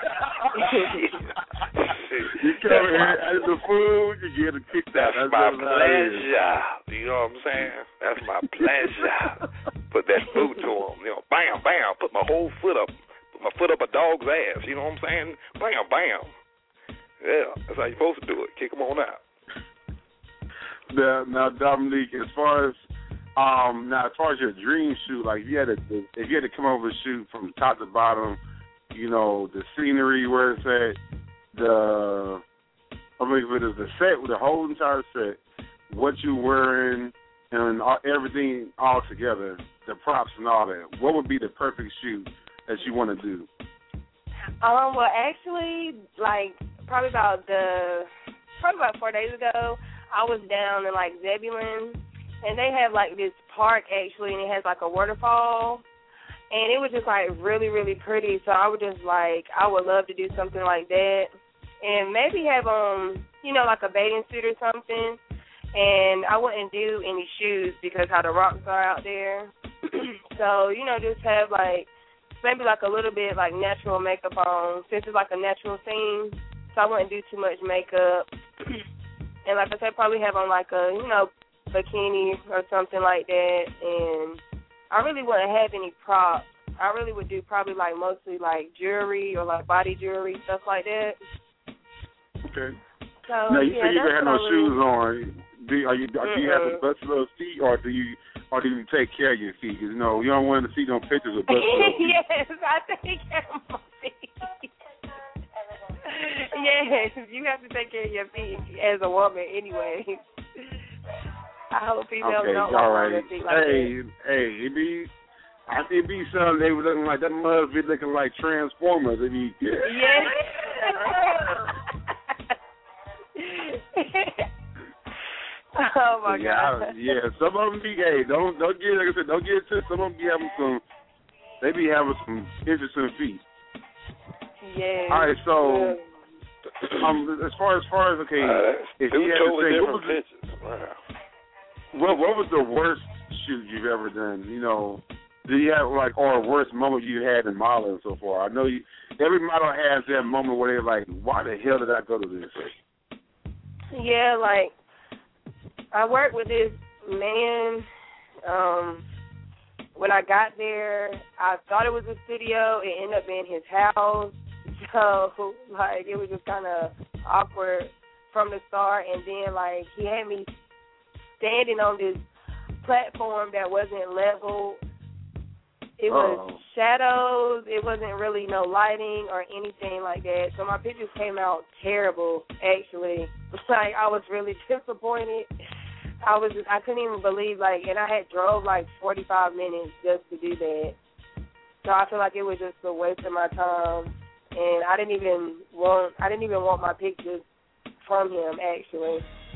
You come here, eat the food, you get it kicked That's out. my That's what it is. pleasure. You know what I'm saying? That's my pleasure. Put that boot to him. You know, bam, bam. Put my whole foot up. Put my foot up a dog's ass. You know what I'm saying? Bam, bam. Yeah, that's how you're supposed to do it. Kick them on out. Now, now, Dominique, as far as um, now as far as your dream shoot, like if you had to, if you had to come over and shoot from top to bottom, you know, the scenery where it's at, the I mean, if it is the set, the whole entire set, what you wearing, and all, everything all together, the props and all that, what would be the perfect shoot that you want to do? Um, well, actually, like probably about the probably about four days ago, I was down in like Zebulon, and they have like this park actually, and it has like a waterfall, and it was just like really, really pretty. So I would just like I would love to do something like that, and maybe have um you know like a bathing suit or something. And I wouldn't do any shoes because how the rocks are out there. So, you know, just have, like, maybe, like, a little bit, like, natural makeup on, since it's, like, a natural scene. So I wouldn't do too much makeup. And, like I said, probably have on, like, a, you know, bikini or something like that. And I really wouldn't have any props. I really would do probably, like, mostly, like, jewelry or, like, body jewelry, stuff like that. Okay. So, now, you yeah, say you don't have no really... shoes on. Do, are you, do you have Mm-mm. the busted little feet, or do you, or do you take care of your feet? 'Cause, you know, you don't want to see no pictures of busted little feet. Yes, I take care of my feet. Yes, you have to take care of your feet as a woman anyway. I hope females Okay, don't all walk right. on their feet like hey, that. hey, it be, I think it be something they were looking like, that must be looking like Transformers. It be, Yes. Oh my yeah, God! I, yeah, some of them be gay. Don't don't get like I said, don't get it. Some of them be having some. They be having some interesting feet. Yeah. All right, so um, as far as far as okay, Uh, if two you had to totally say, what different was, the, pictures. Wow. what what was the worst shoot you've ever done? You know, do you have like or a worst moment you had in modeling so far? I know you. Every model has that moment where they're like, "Why the hell did I go to this?" Yeah, like. I worked with this man. Um, when I got there, I thought it was a studio. It ended up being his house. So, like, it was just kind of awkward from the start. And then, like, he had me standing on this platform that wasn't level. It was Uh-oh. shadows. It wasn't really no lighting or anything like that. So my pictures came out terrible, actually. Like, I was really disappointed. I was, I couldn't even believe, like, and I had drove, like, forty-five minutes just to do that. So I feel like it was just a waste of my time. And I didn't even want, I didn't even want my pictures from him, actually.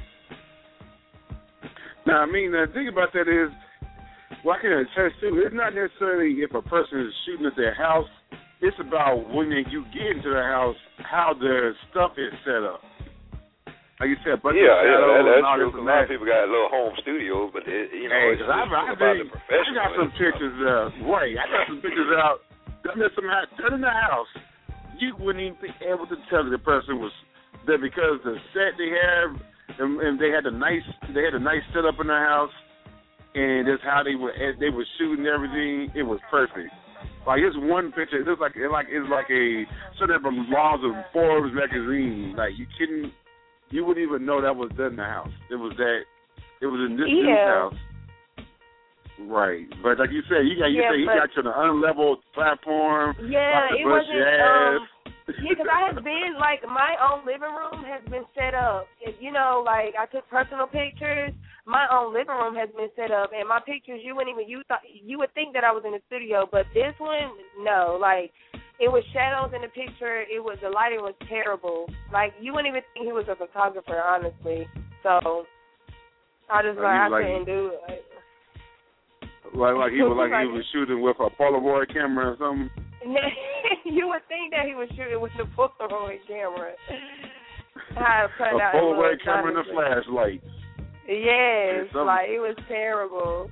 Now, I mean, the thing about that is, well, I can attest to, it's not necessarily if a person is shooting at their house. It's about when you get into the house, how their stuff is set up. Like you said, but Yeah, yeah, that, that's and all true. this A and lot that. of people got little home studios, but it, you know, Hey, it's cause I, just I, about think, the I professional. got some pictures, uh, right, I got some pictures out, done in, some, done in the house. You wouldn't even be able to tell the person was there because the set they have, and, and they had a nice, they had a nice setup in the house, and that's how they were, they were shooting everything. It was perfect. Like it's one picture, it looks like it like it's like a something from Laws of Forbes magazine. Like you couldn't, you wouldn't even know that was done in the house. It was that, it was in this Yeah. dude's house. Right, but like you said, you got you Yeah, say you but- got you on an unleveled platform. Yeah, about to it bust wasn't. your ass. Um, yeah, because I had been like my own living room has been set up. If, you know, like I took personal pictures. My own living room has been set up, and my pictures you wouldn't even you thought you would think that I was in the studio, but this one, no, like it was shadows in the picture. It was the lighting was terrible. Like you wouldn't even think he was a photographer, honestly. So I just Like, like I he was like- couldn't do it. Like like he was like he was shooting with a Polaroid camera or something. You would think that he was shooting with the Polaroid camera. I A Polaroid camera and a flashlight. Yes, Yeah, like it was terrible.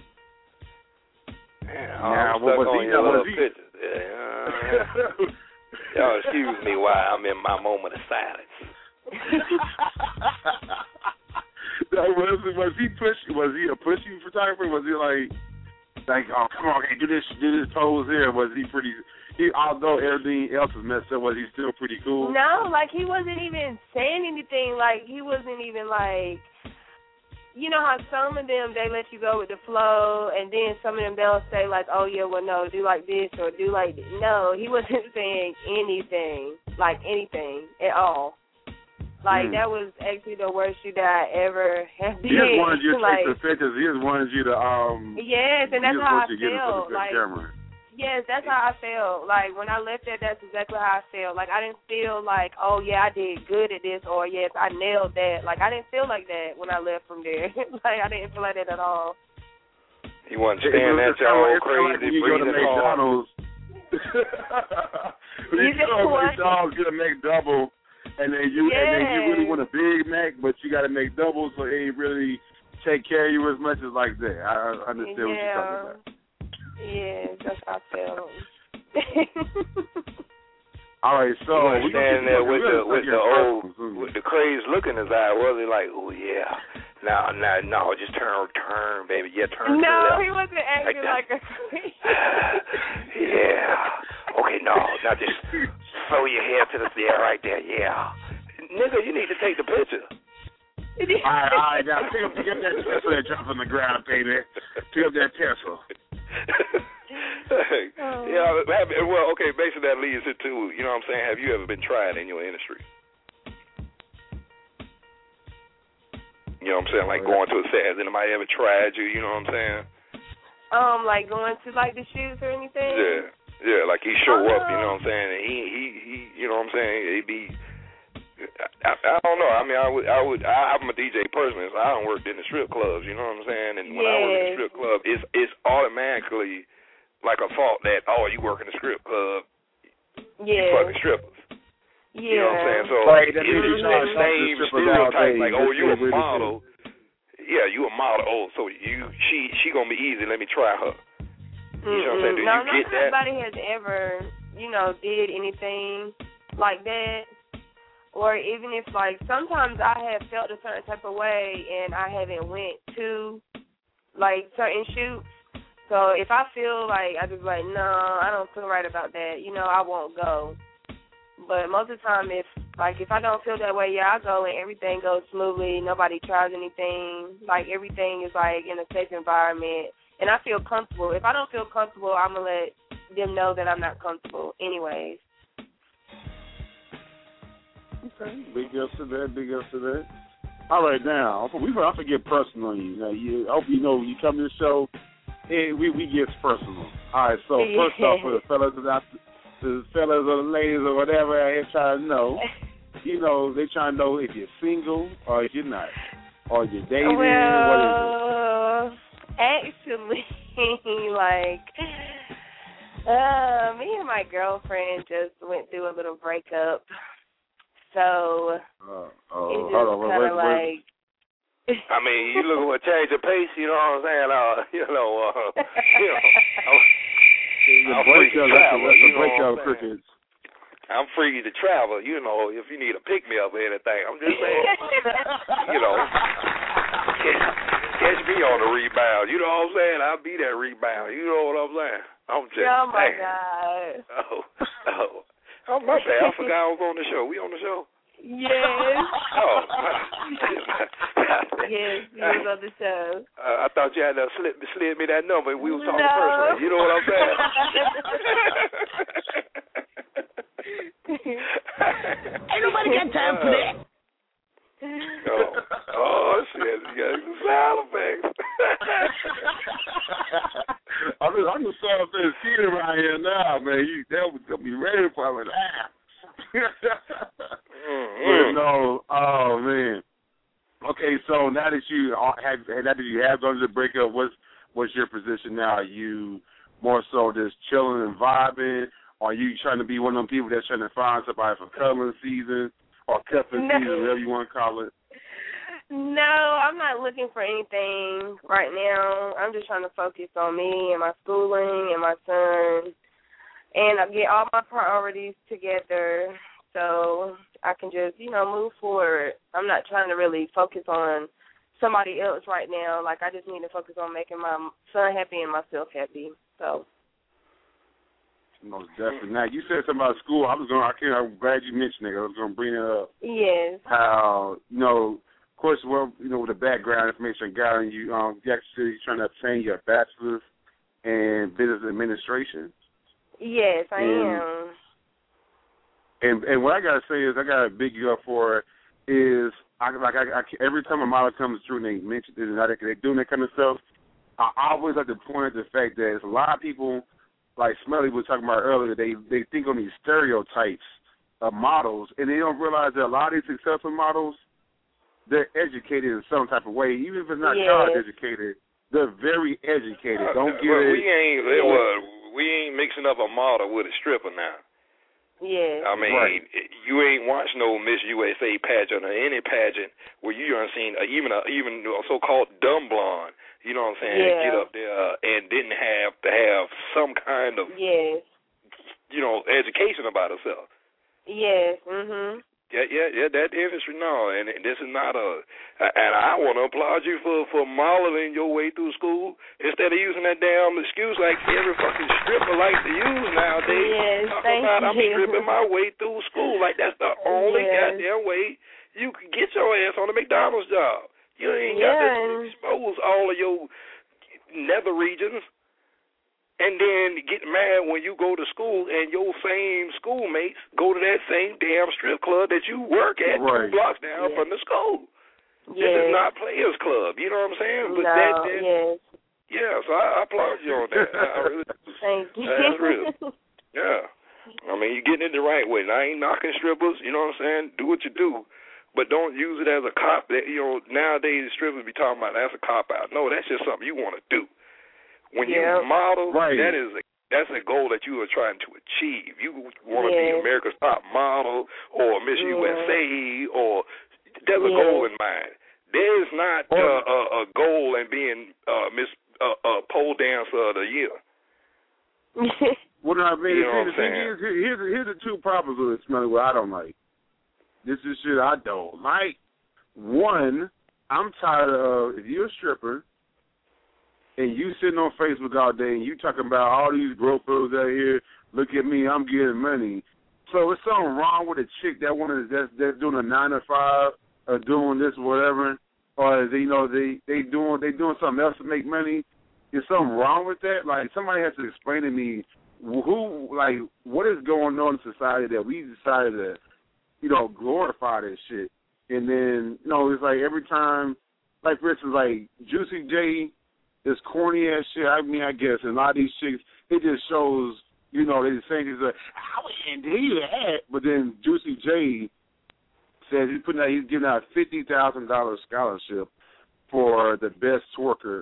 Man, Now, I'm what stuck was on he- your what little was he- pictures. Yeah. Y'all excuse me while I'm in my moment of silence. Now, was, was he push? Was he a pushy photographer? Was he like, like, oh come on, okay, do this, do this pose here. Was he pretty? He, although everything else was messed up, was he still pretty cool? No, like he wasn't even saying anything. Like he wasn't even like, you know how some of them they let you go with the flow, and then some of them they'll say like, oh yeah, well no, do like this or do like this. No, he wasn't saying anything, like anything at all. Like mm. that was actually the worst shoot that I ever have did. He just wanted you to like, take the pictures. He just wanted you to um. Yes, and that's how I felt. Like. Camera. Yes, that's how I felt. Like, when I left there, that's exactly how I felt. Like, I didn't feel like, oh, yeah, I did good at this, or, yes, I nailed that. Like, I didn't feel like that when I left from there. Like, I didn't feel like that at all. You wasn't staring at your old crazy like you go to McDonald's. When you go to McDonald's, get a McDouble, and then you, yes. and then you really want a Big Mac, but you got to make double, so they ain't really take care of you as much as like that. I, I understand yeah. what you're talking about. Yeah, that's how I felt. All right, so we standing there with the with the old with the crazed look in his eye. Was he like, oh yeah, no, no, no, just turn, turn, baby, yeah, turn. No, to the he wasn't acting like, like a crazy. Yeah. Okay, no, now just throw your hair to the yeah, right there, yeah. Nigga, you need to take the picture. all right, all right, now pick up, pick up that pencil that drops on the ground, baby. Pick up that pencil. oh. Yeah, well, okay, basically that leads it to, you know what I'm saying, have you ever been tried in your industry? You know what I'm saying, like going to a set, has anybody ever tried you, you know what I'm saying? Um, like going to, like, the shoots or anything? Yeah, yeah, like he show oh. up, you know what I'm saying, and he, he, he, you know what I'm saying, he be... I, I don't know. I mean, I would, I would, I, I'm a D J personally, so I don't work in the strip clubs. You know what I'm saying? And when yes. I work in the strip club, it's it's automatically like a fault that oh, you work in the strip club, yeah. you fucking strippers. Yeah. You know what I'm saying? So right, it's that same stereotype, like oh, you a model. Yeah, you a model. Oh, so you she she gonna be easy. Let me try her. You Mm-mm. know what I'm saying? Do no, you get not that? everybody has ever, you know, did anything like that. Or even if, like, sometimes I have felt a certain type of way and I haven't went to, like, certain shoots. So if I feel like, I just like, no, I don't feel right about that, you know, I won't go. But most of the time, if, like, if I don't feel that way, yeah, I go and everything goes smoothly. Nobody tries anything. Like, everything is, like, in a safe environment. And I feel comfortable. If I don't feel comfortable, I'm going to let them know that I'm not comfortable anyways. Okay, big ups to that, big ups to that. All right, now, we I forget personal on you. Now, you, I hope you know when you come to the show, it, we, we get personal. All right, so first off, for the fellas, the fellas or the ladies or whatever, I trying to know, you know, they trying to know if you're single or if you're not, or you're dating, well, what is it? Actually, like, uh, me and my girlfriend just went through a little breakup. So uh, uh, it's just kind of like. I mean, you look at change of pace. You know what I'm saying? Uh, you know, uh, you know. I'm, I'm free to travel. You know what I'm saying? I'm free to travel. You know, if you need a pick me up or anything, I'm just saying. You know, catch, catch me on the rebound. You know what I'm saying? I'll be that rebound. You know what I'm saying? I'm just. Oh my saying. God. Oh, oh. Oh, my bad. I forgot I was on the show. We on the show? Yes. Oh. Yes, you was on the show. Uh, I thought you had to slip, slid me that number. We was talking no. personally. You know what I'm saying? Ain't nobody got time for that. Oh, oh shit. You got some sound effects. I'm just, I'm just starting to see it around here now, man. You, they'll, they'll be ready for it. Ah. mm-hmm. No, oh man. Okay, so now that you have, now that you have gone to the breakup, what's what's your position now? Are you more so just chilling and vibing? Or are you trying to be one of them people that's trying to find somebody for cuddling season or cuffing no. season, whatever you want to call it? No, I'm not looking for anything right now. I'm just trying to focus on me and my schooling and my son, and I get all my priorities together so I can just, you know, move forward. I'm not trying to really focus on somebody else right now. Like, I just need to focus on making my son happy and myself happy. So. Most definitely. Now, you said something about school. I was going. I can't. I'm glad you mentioned it. I was going to bring it up. Yes. How you know, of course, well, you know, with the background information I got, and you, um, you actually trying to obtain your bachelor's in business administration. Yes, I and, am. And and what I gotta say is, I gotta big you up for it. Is I like I, I every time a model comes through and they mention it and they they're doing that kind of stuff, I always like to point at the fact that there's a lot of people. Like Smelly was talking about earlier, they they think on these stereotypes of models, and they don't realize that a lot of these successful models, they're educated in some type of way, even if it's not yes. college educated. They're very educated. Don't get well, it. We ain't well, we ain't mixing up a model with a stripper now. Yeah. I mean, right. you ain't watched no Miss U S A pageant or any pageant where you done seen uh, even a even a so-called dumb blonde. You know what I'm saying? Yeah. Get up there uh, and didn't have to have some kind of, yes. you know, education about herself. Yes. Mhm. Yeah, yeah, yeah. That industry, no, and this is not a. And I want to applaud you for for modeling your way through school instead of using that damn excuse like every fucking stripper likes to use nowadays. Yes, Talk thank about you. I'm stripping my way through school. Like that's the only yes. goddamn way you can get your ass on a McDonald's job. You ain't yeah. got to expose all of your nether regions and then get mad when you go to school and your same schoolmates go to that same damn strip club that you work at right. two blocks down yes. from the school. Yes. This is not Players Club. You know what I'm saying? But no, that, that, yes. Yeah, so I, I applaud you on that. I really do. Thank you. That's real. Yeah. I mean, you're getting it the right way. And I ain't knocking strippers. You know what I'm saying? Do what you do. But don't use it as a cop. That, you know, nowadays strippers be talking about that's a cop out. No, that's just something you want to do. When yep. you model, right. that is a, that's a goal that you are trying to achieve. You want to yes. be America's top model or Miss yeah. U S A, or there's a yeah. goal in mind. There is not uh, a, a goal in being uh, Miss uh, uh, pole dancer of the year. What I mean, you know the thing is, here's, here's the two problems with it, Smelly, what I don't like. This is shit I don't like. One, I'm tired of, if you're a stripper and you sitting on Facebook all day and you talking about all these broke girls out here, look at me, I'm getting money. So it's something wrong with a chick that wanted that's, that's doing a nine to five or doing this or whatever, or they, you know they they doing they doing something else to make money. Is something wrong with that? Like somebody has to explain to me who, like, what is going on in society that we decided to, you know, glorify this shit. And then, you know, it's like every time, like, for instance, like, Juicy J is corny ass shit. I mean, I guess, and a lot of these chicks, it just shows, you know, they're saying, it's like, how in do that? But then Juicy J says he's putting out, he's giving out a fifty thousand dollars scholarship for the best twerker.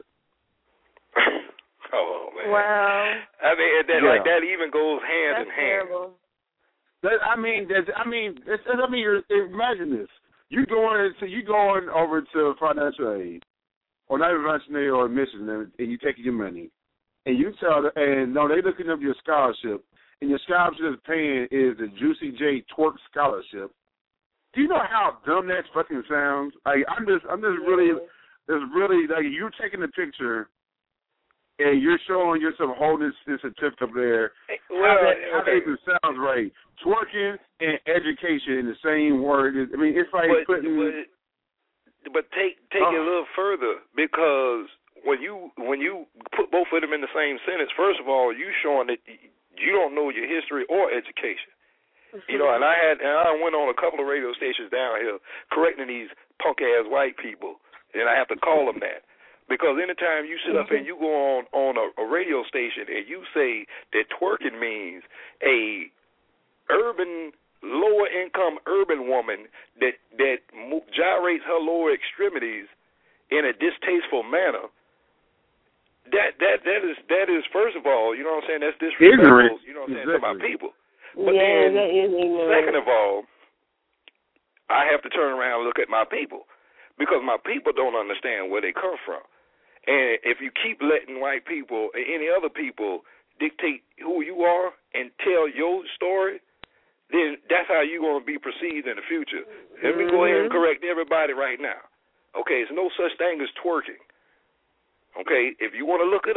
Oh, man. Wow. I mean, that, yeah. like, that even goes hand That's in hand. terrible. That, I mean, that's, I mean, it's, I mean, you're, imagine this: you going to you going over to financial aid, or not even financial aid or admission, and, and you taking your money, and you tell them, and no, they looking up your scholarship, and your scholarship is paying is the Juicy J Twerk scholarship. Do you know how dumb that fucking sounds? Like, I'm just, I'm just really, it's really like you're taking a picture. And you're showing yourself holding this, this certificate up there. Well, how that, how okay. that even sounds right. Twerking and education in the same word. I mean, it's like but, putting. But, but take take uh, it a little further, because when you when you put both of them in the same sentence, first of all, you showing that you don't know your history or education. You know, and I had and I went on a couple of radio stations down here correcting these punk ass white people, and I have to call them that. Because anytime you sit up and you go on, on a, a radio station and you say that twerking means a urban, lower income urban woman that, that gyrates her lower extremities in a distasteful manner, that that that is that is first of all, you know what I'm saying, that's disrespectful, ignorant. you know what I'm saying, exactly. to my people. But yeah, then, that is ignorant. Second of all, I have to turn around and look at my people, because my people don't understand where they come from. And if you keep letting white people or any other people dictate who you are and tell your story, then that's how you're going to be perceived in the future. Let me go ahead and correct everybody right now. Okay, there's no such thing as twerking. Okay, if you want to look it up,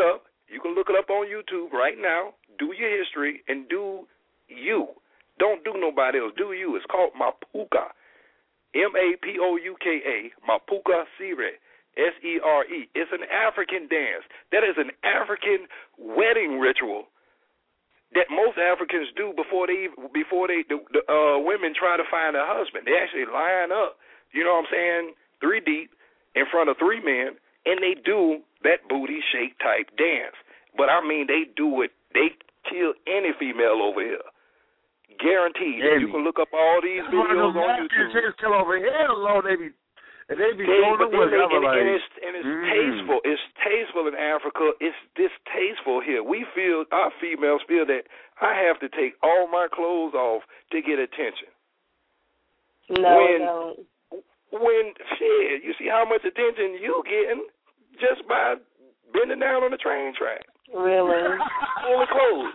You can look it up on YouTube right now. Do your history and do you. Don't do nobody else. Do you. It's called Mapuka. M A P O U K A, Mapuka Sere, S E R E. It's an African dance. That is an African wedding ritual that most Africans do before they before they the, the uh, women try to find a husband. They actually line up, you know what I'm saying, three deep in front of three men, and they do that booty shake type dance. But I mean, they do it. They kill any female over here. Guaranteed. Any. You can look up all these videos on YouTube. Chicks come over here alone. They be and they be They, going but to then work. they, I'm and, like, and it's and it's mm. tasteful. It's tasteful in Africa. It's distasteful here. We feel our females feel that I have to take all my clothes off to get attention. No, when, no. When shit, you see how much attention you getting just by bending down on the train track. Really? Only clothes.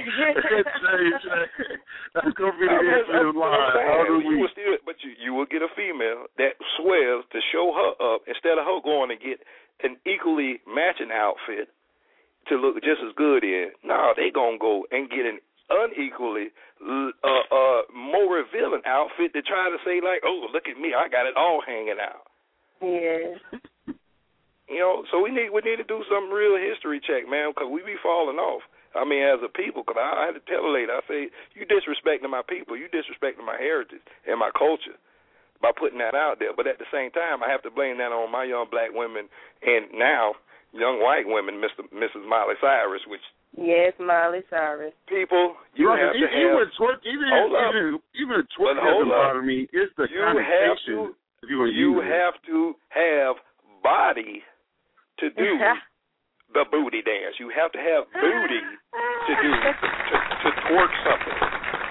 That's gonna be the I'm end of the line. You will still, but you, you will get a female that swears to show her up instead of her going to get an equally matching outfit to look just as good in. No, they gonna go and get an unequally uh, uh, more revealing outfit to try to say like, oh, look at me, I got it all hanging out. Yeah. You know, so we need we need to do some real history check, man, because we be falling off. I mean, as a people, because I, I had to tell her later, I say, you disrespecting my people, you disrespecting my heritage and my culture by putting that out there. But at the same time, I have to blame that on my young black women and now young white women, Mister Missus Miley Cyrus, which yes, Miley Cyrus. People, you right, have to even have twerk, even hold up. even even twerk But doesn't hold up. bother me. It's the You have connotation. to- if you want to you use it. have to have body to do the booty dance. You have to have booty to do to, to twerk something.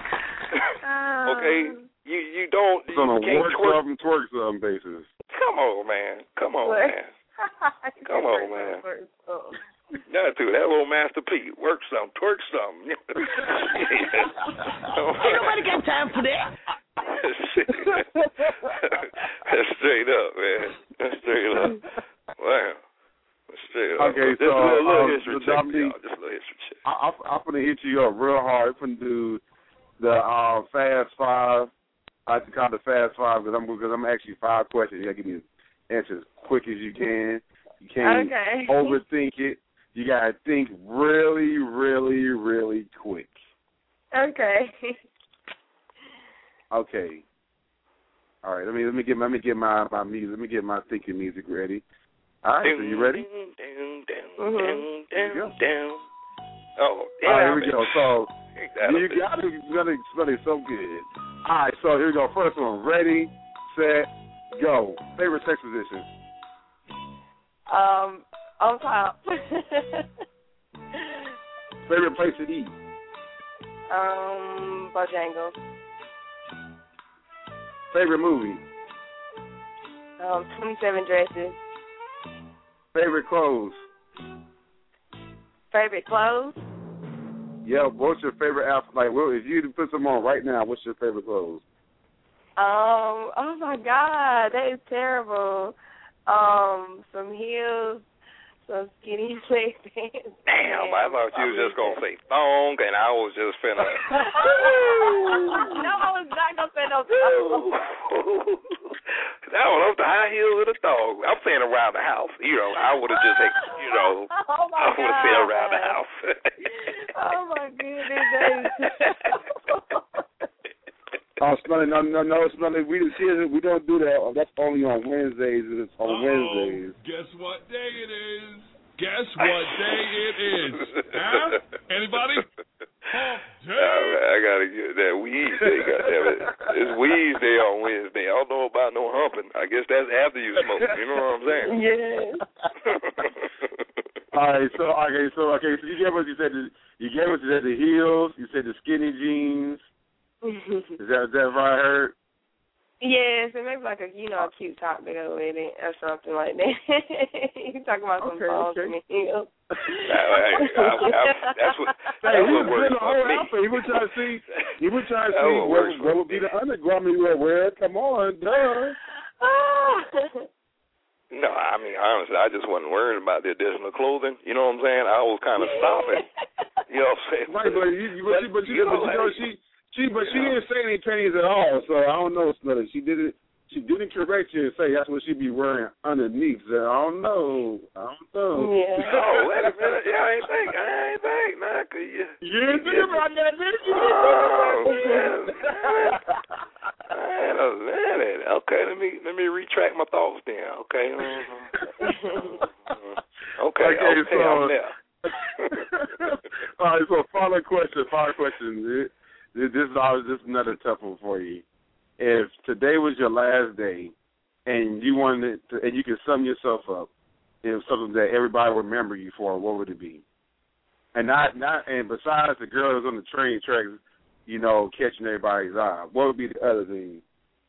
Okay, you you don't It's you on a can't work twerk. something, twerk something basis. Come on, man. Come on, What? man. Come on, man. That too. That little Master P. Work some, twerk some. Ain't nobody got time for that. That's straight up, man. That's straight up. Wow. That's straight up. Okay, just so, a little, little um, history so check, Dominique, y'all. Just a little history check. I, I, I'm going to hit you up real hard. I'm going to do the uh, Fast Five. I like to call it the Fast Five because I'm, because I'm actually five questions. You got to give me answers as quick as you can. You can't Okay. overthink it. You got to think really, really, really quick. Okay. Okay. All right. Let me let me get let me get my, my music. Let me get my thinking music ready. All right. So you ready? Down, down, Mhm. down, There you go. down, down. Oh, All right. Here we go. So That'll you be- got it. You're gonna smell it so good. All right. So here we go. First one. Ready, set, go. Favorite sex position? Um, on top. Favorite place to eat? um, Bojangles. Favorite movie? Um, twenty-seven Dresses. Favorite clothes? Favorite clothes? Yeah. What's your favorite outfit? Like, well, if you put some on right now, what's your favorite clothes? Um, oh my God, that is terrible. Um, some heels, some skinny leg pants. Damn, I thought you was just going to say thong, and I was just finna. No, I was not going to say no thong. I don't know if the high heels or the thong. I'm saying around the house. You know, I would have just, you know, Oh my I would have said around the God. house. Oh my goodness, that is Oh, Smelly, no, no, no, Smelly, we, we don't do that. That's only on Wednesdays. It's on Uh-oh. Wednesdays. Guess what day it is? Guess what day it is? Huh? Anybody? Hump day. All right, I gotta get that weed day. Goddammit, it's weed day on Wednesday. I don't know about no humping. I guess that's after you smoke. You know what I'm saying? yes. All right, so okay, so okay, so you gave us you said the, you gave us you said the heels, you said the skinny jeans. Is that is that right? I heard? Yes, and maybe like a you know a cute top to go with it or something like that. You talking about some Okay, thongs okay. and heels? That's what. Hey, That's he what was works in the for whole me. outfit. He was trying to see. He was trying to That's see what what, works for what would be me. the undergarment you would wear. Come on, duh. No, I mean, honestly, I just wasn't worried about the additional clothing. You know what I'm saying? I was kind of stopping. You know what I'm saying? Right, but you, but, but, you, but you know, she, she, but she didn't say any panties at all. So I don't know, Slutty. She didn't. She didn't correct you and say that's what she'd be wearing underneath. So I don't know. I don't know. Yeah. Oh, wait a minute. Yeah, I ain't think. I ain't think. Nah, cause you. You didn't think about that, did you? Oh, man. Wait a minute. Okay, let me let me retract my thoughts then. Okay. Mm-hmm. Okay. Okay. Okay, okay so, I'm there. All right. So, final question. Final question. This, this is always this is another tough one for you. If today was your last day, and you wanted to, and you could sum yourself up, in something that everybody would remember you for, what would it be? And not not and besides the girl that's on the train tracks, you know, catching everybody's eye, what would be the other thing?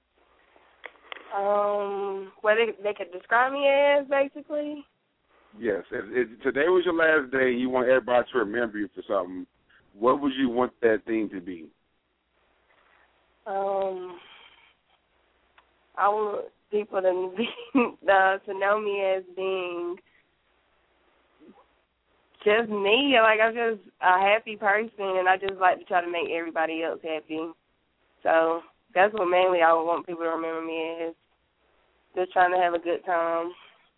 Um, what they, they could describe me as, basically. Yes. If, if today was your last day, and you want everybody to remember you for something, what would you want that thing to be? Um. I want people to be, uh, to know me as being just me. Like, I'm just a happy person, and I just like to try to make everybody else happy. So that's what mainly I would want people to remember me as, just trying to have a good time.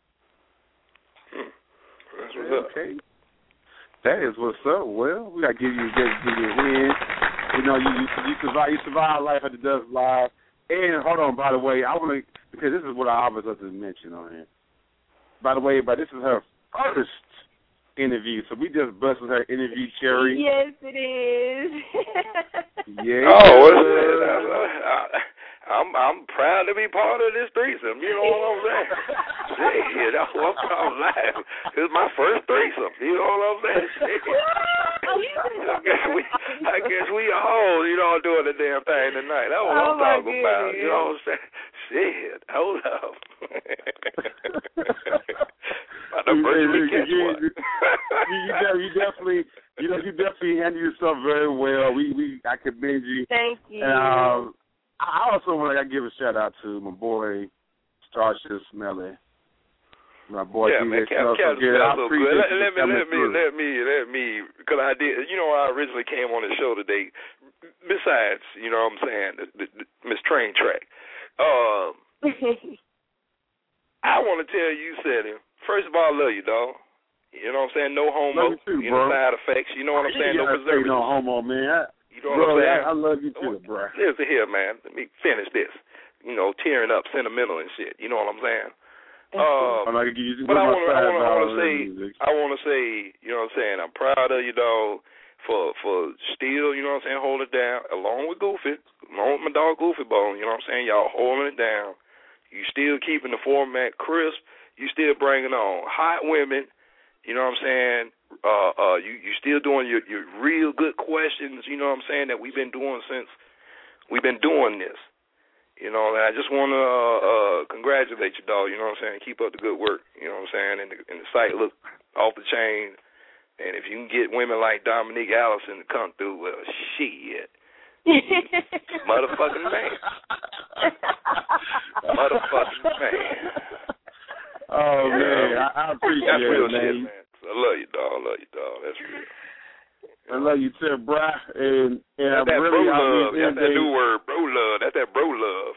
That's what's up. Okay. That is what's up. Well, we got to give you, give, give you a win. You know, you, you, you survive, you survive life at the Dust Live. And hold on, by the way, I want to, because this is what I always have to mention on here. By the way, but this is her first interview, so we just busted her interview cherry. Yes, it is. Yeah. Oh, what's it? I'm I'm proud to be part of this threesome. You know what I'm saying? Shit, that's what I'm laughing. It's my first threesome. You know what I'm saying? Shit. I guess we, I guess we all, you know, doing the damn thing tonight. That's what oh I'm talking goodness. about. You know what I'm saying? Shit, hold up. About to virtually catch one. you, you, you definitely, you know, you definitely handle yourself very well. We, we, I commend you. Thank you. And, um, I also want to give a shout out to my boy Starship Smelly, my boy. Yeah, man, Cap, Cap, so good. Let, let me, let me, through. let me, let me, because I did. You know, I originally came on the show today. Besides, you know, what I'm saying, the, the, the, Miss Train Track. Um, I want to tell you, Sally. First of all, I love you, dog. You know what I'm saying? No homo, you too, you know, side effects. You know what I'm saying? No preservatives. No homo, man. I, You know bro, what I'm saying? I, I love you too, bro. Listen here, man. Let me finish this. You know, tearing up, sentimental and shit. You know what I'm saying? Um, I'm not gonna give you but I want to, I want to, I want to say, I want to say, you know what I'm saying? I'm proud of you, dog, for for still, you know what I'm saying, holding it down, along with Goofy, along with my dog Goofy Bone. You know what I'm saying? Y'all holding it down. You still keeping the format crisp. You still bringing on hot women. You know what I'm saying? Uh, uh, you you still doing your, your real good questions, you know what I'm saying, that we've been doing since we've been doing this. You know, and I just want to uh, uh, congratulate you, dog, you know what I'm saying? Keep up the good work, you know what I'm saying? And the, and the site look off the chain. And if you can get women like Dominique Allison to come through, well, shit. Motherfucking man. Motherfucking man. Oh, man, I, I appreciate That's real it, man. shit, man. I love you, dog. I love you, dog. That's real. I love you too, bro. And, and That's that really, bro love. I mean, That's that new word, bro love. That's that bro love.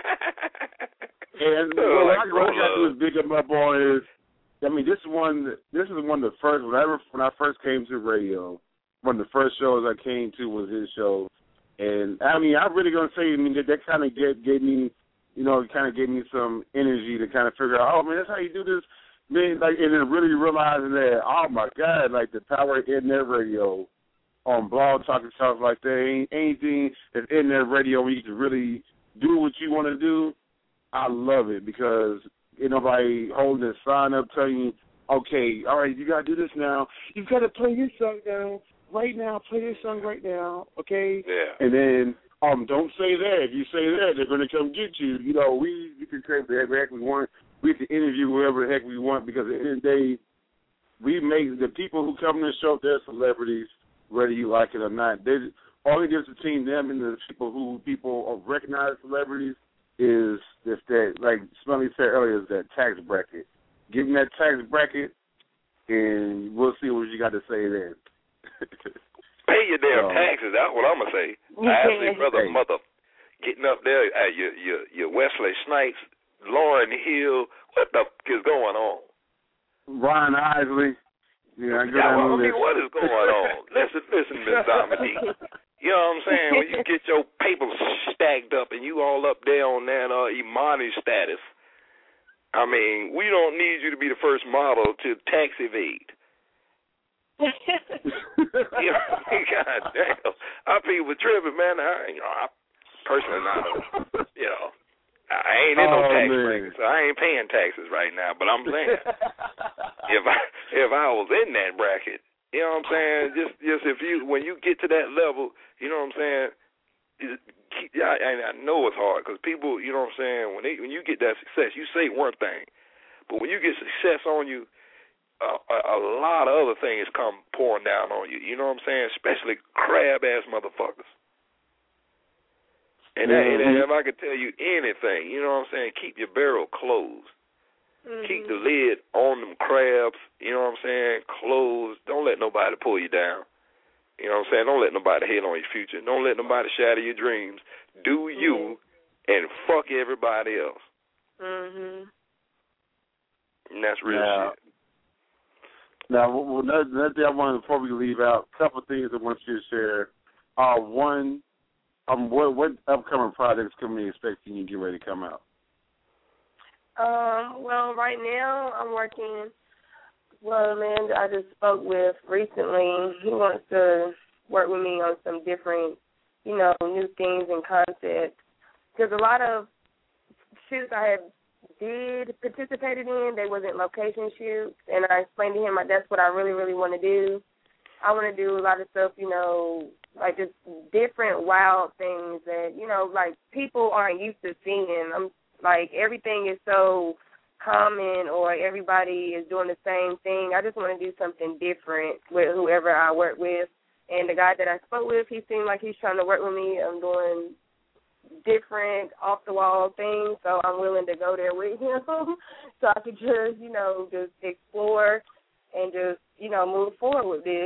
and oh, what like I, what I got to do is big up on is, I mean, this is one. This is one of the first. Whenever when I first came to radio, one of the first shows I came to was his show, and I mean, I'm really gonna say, I mean, that, that kind of gave, gave me, you know, kind of gave me some energy to kind of figure out, oh man, that's how you do this, man. Like, and then really realizing that, oh my God, like the power of internet radio on Blog Talk and stuff like that. Ain't anything that's internet radio where you can really do what you want to do. I love it because ain't nobody holding a sign up telling you, okay, all right, you got to do this now. You got to play this song now, right now. Play this song right now, okay? Yeah. And then um, don't say that. If you say that, they're going to come get you. You know, we, we can create whatever the heck we want. We can interview whoever the heck we want because at the end of the day, we make the people who come to the show, they're celebrities, whether you like it or not. They, all it gives between them and the people who people recognize celebrities is if that, like Smelly said earlier, is that tax bracket. Give them that tax bracket, and we'll see what you got to say then. Pay your damn um, taxes. That's what I'm gonna say. I see brother, mother, getting up there. Uh, your your your Wesley Snipes, Lauren Hill. What the f- is going on? Ron Isley. Yeah, I go yeah, down well, I the mean, list. what is going on? Listen, listen, Miss Dominique. You know what I'm saying? When you get your papers stacked up and you all up there on that uh, Imani status, I mean, we don't need you to be the first model to tax evade. You know, God damn. Our people tripping, man. I, you know, I personally not, a, you know, I ain't in no oh, tax man. bracket, so I ain't paying taxes right now. But I'm saying, if I if I was in that bracket, you know what I'm saying? Just just if you when you get to that level, you know what I'm saying? Just keep, I, I know it's hard because people, you know what I'm saying? When they when you get that success, you say one thing, but when you get success on you, uh, a, a lot of other things come pouring down on you. You know what I'm saying? Especially crab ass motherfuckers. And, that, mm-hmm. and if I could tell you anything, you know what I'm saying? Keep your barrel closed. Mm-hmm. Keep the lid on them crabs, you know what I'm saying? Closed. Don't let nobody pull you down. You know what I'm saying? Don't let nobody hit on your future. Don't let nobody shatter your dreams. Do you mm-hmm. and fuck everybody else. Mhm. And that's real now, shit. Now, well, another, another thing I wanted before we leave out, a couple of things I want you to share. Uh, one, um, what, what upcoming projects can we expect you to get ready to come out? Um, well, right now I'm working. Well, man, I just spoke with recently. He wants to work with me on some different, you know, new things and concepts. Because a lot of shoots I had did participated in, they wasn't location shoots, and I explained to him like that's what I really, really want to do. I want to do a lot of stuff, you know, like just different wild things that, you know, like people aren't used to seeing. I'm like everything is so common or everybody is doing the same thing. I just want to do something different with whoever I work with. And the guy that I spoke with, he seemed like he's trying to work with me. I'm doing different off-the-wall things, so I'm willing to go there with him so I could just, you know, just explore and just, you know, move forward with this.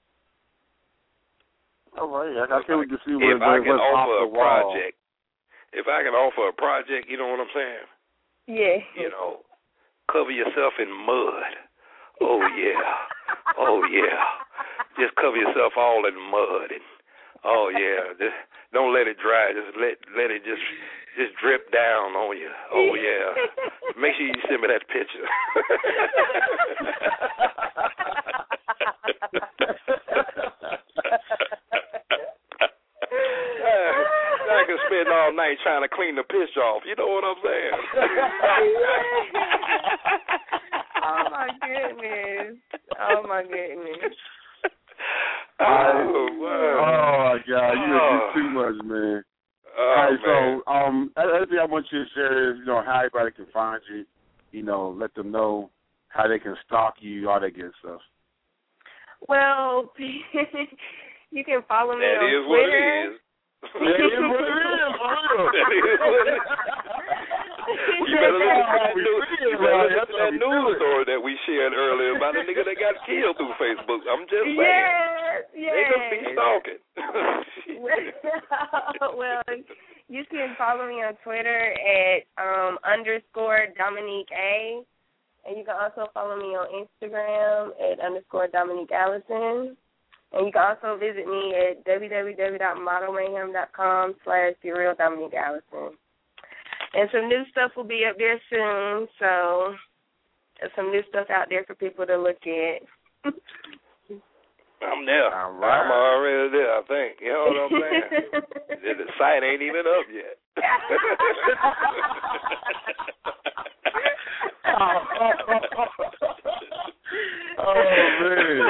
All right. I can't wait to see what, if what, I can what's off offer the a project, if I can offer a project, you know what I'm saying? Yeah. You know, cover yourself in mud. Oh, yeah. Oh, yeah. Just cover yourself all in mud. And, oh, yeah. Just don't let it dry. Just let let it just just drip down on you. Oh, yeah. Make sure you send me that picture. I can spend all night trying to clean the piss off. You know what I'm saying? Oh, my goodness. Oh, my goodness. Oh, wow. Oh, my God. You Oh. are too much, man. Oh, all right, man. so um, another thing I want you to share is, you know, how everybody can find you. You know, let them know how they can stalk you, all that good stuff. Well, you can follow me That on is Twitter. what it is. That is what it is, for real. That is what it is. You better listen to that, news, you better listen to that news story that we shared earlier about the nigga that got killed through Facebook. I'm just saying. Yes, yes. Niggas be stalking. Well, you can follow me on Twitter at um, underscore Dominique A. And you can also follow me on Instagram at underscore Dominique Allison. And you can also visit me at www.modelmayhem.com slash the real Dominique Allison. And some new stuff will be up there soon, so there's some new stuff out there for people to look at. I'm there. All right. I'm already there, I think. You know what I'm saying? the, the site ain't even up yet. Oh, man.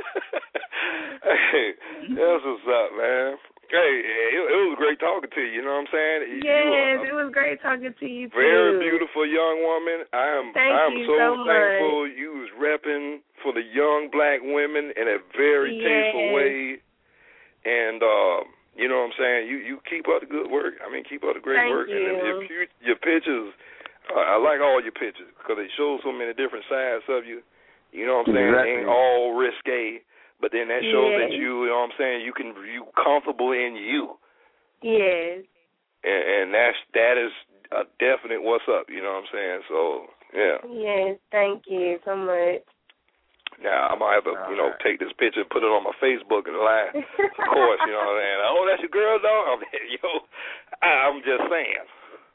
Hey, that's what's up, man. Hey, it, it was great talking to you, you know what I'm saying? Yes, you it was great talking to you, too. Very beautiful young woman. I am Thank I'm you so, so thankful much. you was repping for the young black women in a very Yes. tasteful way. And uh, you know what I'm saying? You you keep up the good work. I mean, keep up the great Thank work. you. And if you, your pictures, uh, I like all your pictures because they show so many different sides of you. You know what I'm saying? Exactly. It ain't all risque, but then that shows Yes. that you, you know what I'm saying, you can you comfortable in you. Yes. And, and that's that is a definite what's up, you know what I'm saying? So, yeah. Yes, thank you so much. Now, I might have to, you know, All right. take this picture and put it on my Facebook and laugh. Of course, you know what I'm saying? Oh, that's your girl, dog? I mean, yo, I'm just saying.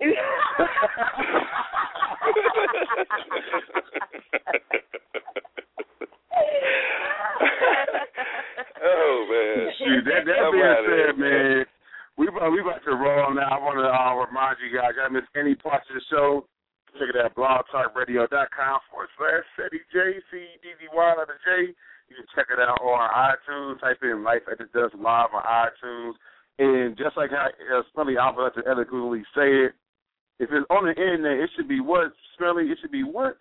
Oh, man. Shoot, that, that being said, man, we about, we about to roll now. I want to uh, remind you guys, I miss any parts of the show, check it out, blogtalkradio.com forward slash Ceddy J, C E D D Y, letter J. You can check it out on iTunes. Type in Life as It Does Live on iTunes. And just like how uh, Smelly Alpha eloquently say it, if it's on the internet, it should be what, Smelly? It should be what?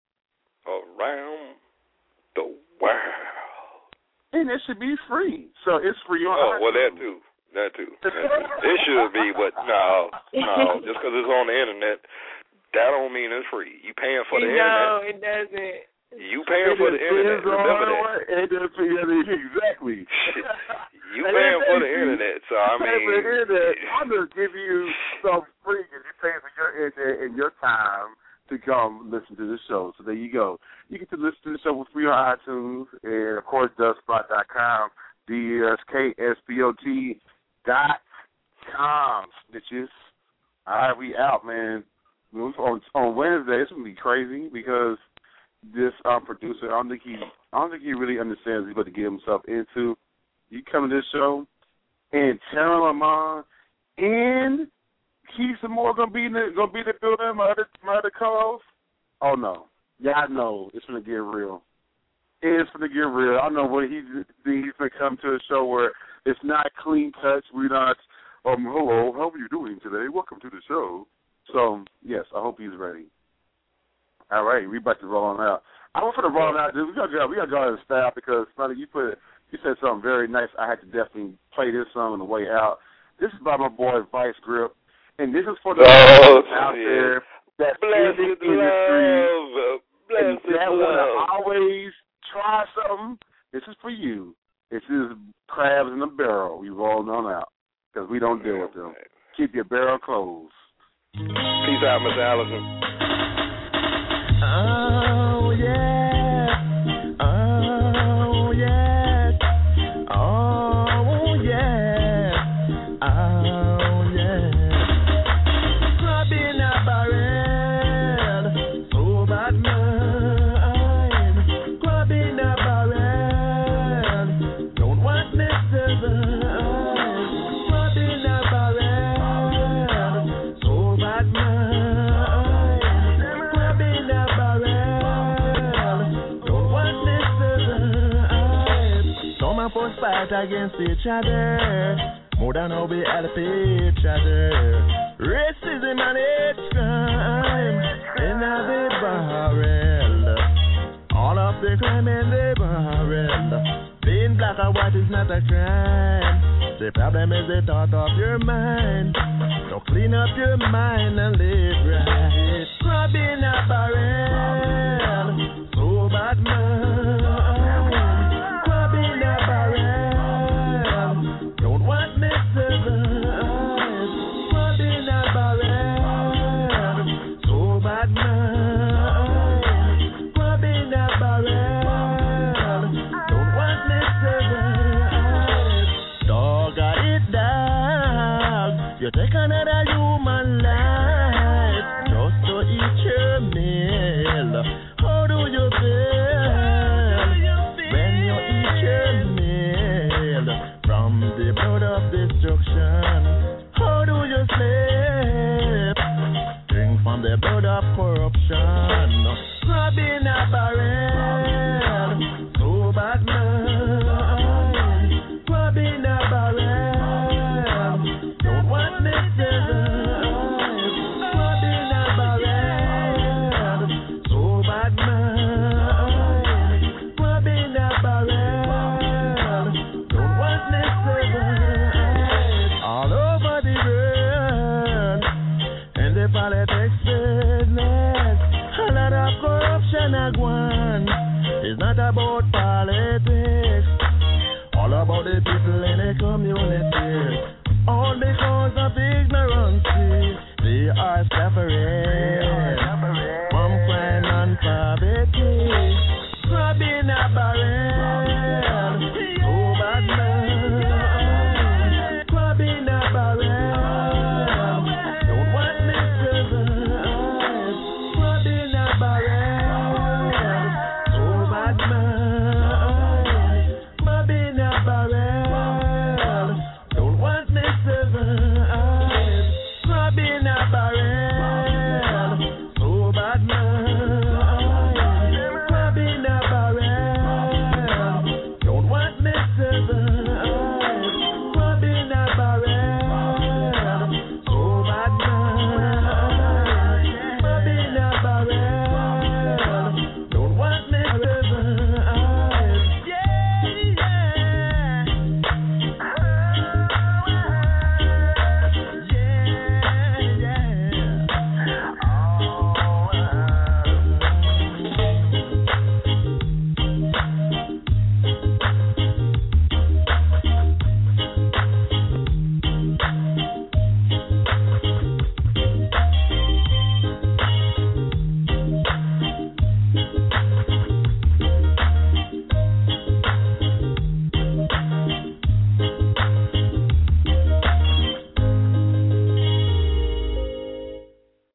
Around the world. And it should be free. So it's free on Oh, iTunes. well, that too. That too. That too. It should be, but no, no. Just because it's on the internet, that don't mean it's free. You paying for the no, internet. it doesn't. You paying for the internet. Remember that. It is, exactly. You paying for the internet, so I You paying for the mean, internet. I'm gonna give you some free if you pay for your internet and your time to come listen to the show. So there you go. You get to listen to the show for free on iTunes and of course dustspot dot com, D S K S P O T dot com, snitches. All right, we out, man. On, on Wednesday, it's gonna be crazy because this um, producer, I don't think he, I don't think he really understands what he's about to get himself into. You come to this show, and Terrell Lamont and Keith Moore gonna be in the gonna be in the building. My other my other co-host. Oh no, y'all know it's gonna get real. It's gonna get real. I know what he's he's gonna come to a show where it's not clean touch. We're not. Um, hello, how are you doing today? Welcome to the show. So yes, I hope he's ready. All right, we about to roll on out. I want for the roll out, dude. We gotta go. We gotta go out of style because, Sonny, you put you said something very nice. I had to definitely play this song on the way out. This is by my boy Vice Grip, and this is for the oh, out yeah. there that's Blessed in the industry love, and blessed that want to love. always try something. This is for you. This is crabs in a barrel. We rolling on out because we don't deal with them. Keep your barrel closed. Peace out, Miss Allison. Oh, yeah. Oh, yeah. Oh, yeah. Oh, yeah. Grabbing a barrel, so bad mine. Grabbing a barrel, don't want me to burn. Grabbing a barrel, so bad mine. Grabbing a Force fight against each other, more than how we help each other. Racism and hate crime in the barrel. All of the crime in the barrel. Being black or white is not a crime. The problem is the thought of your mind. So clean up your mind and live right. Grabbing a barrel, so bad man. You take another human life just to eat your meal. man a gwan. It's not about politics, all about the people in the community. All because of ignorance, they are suffering.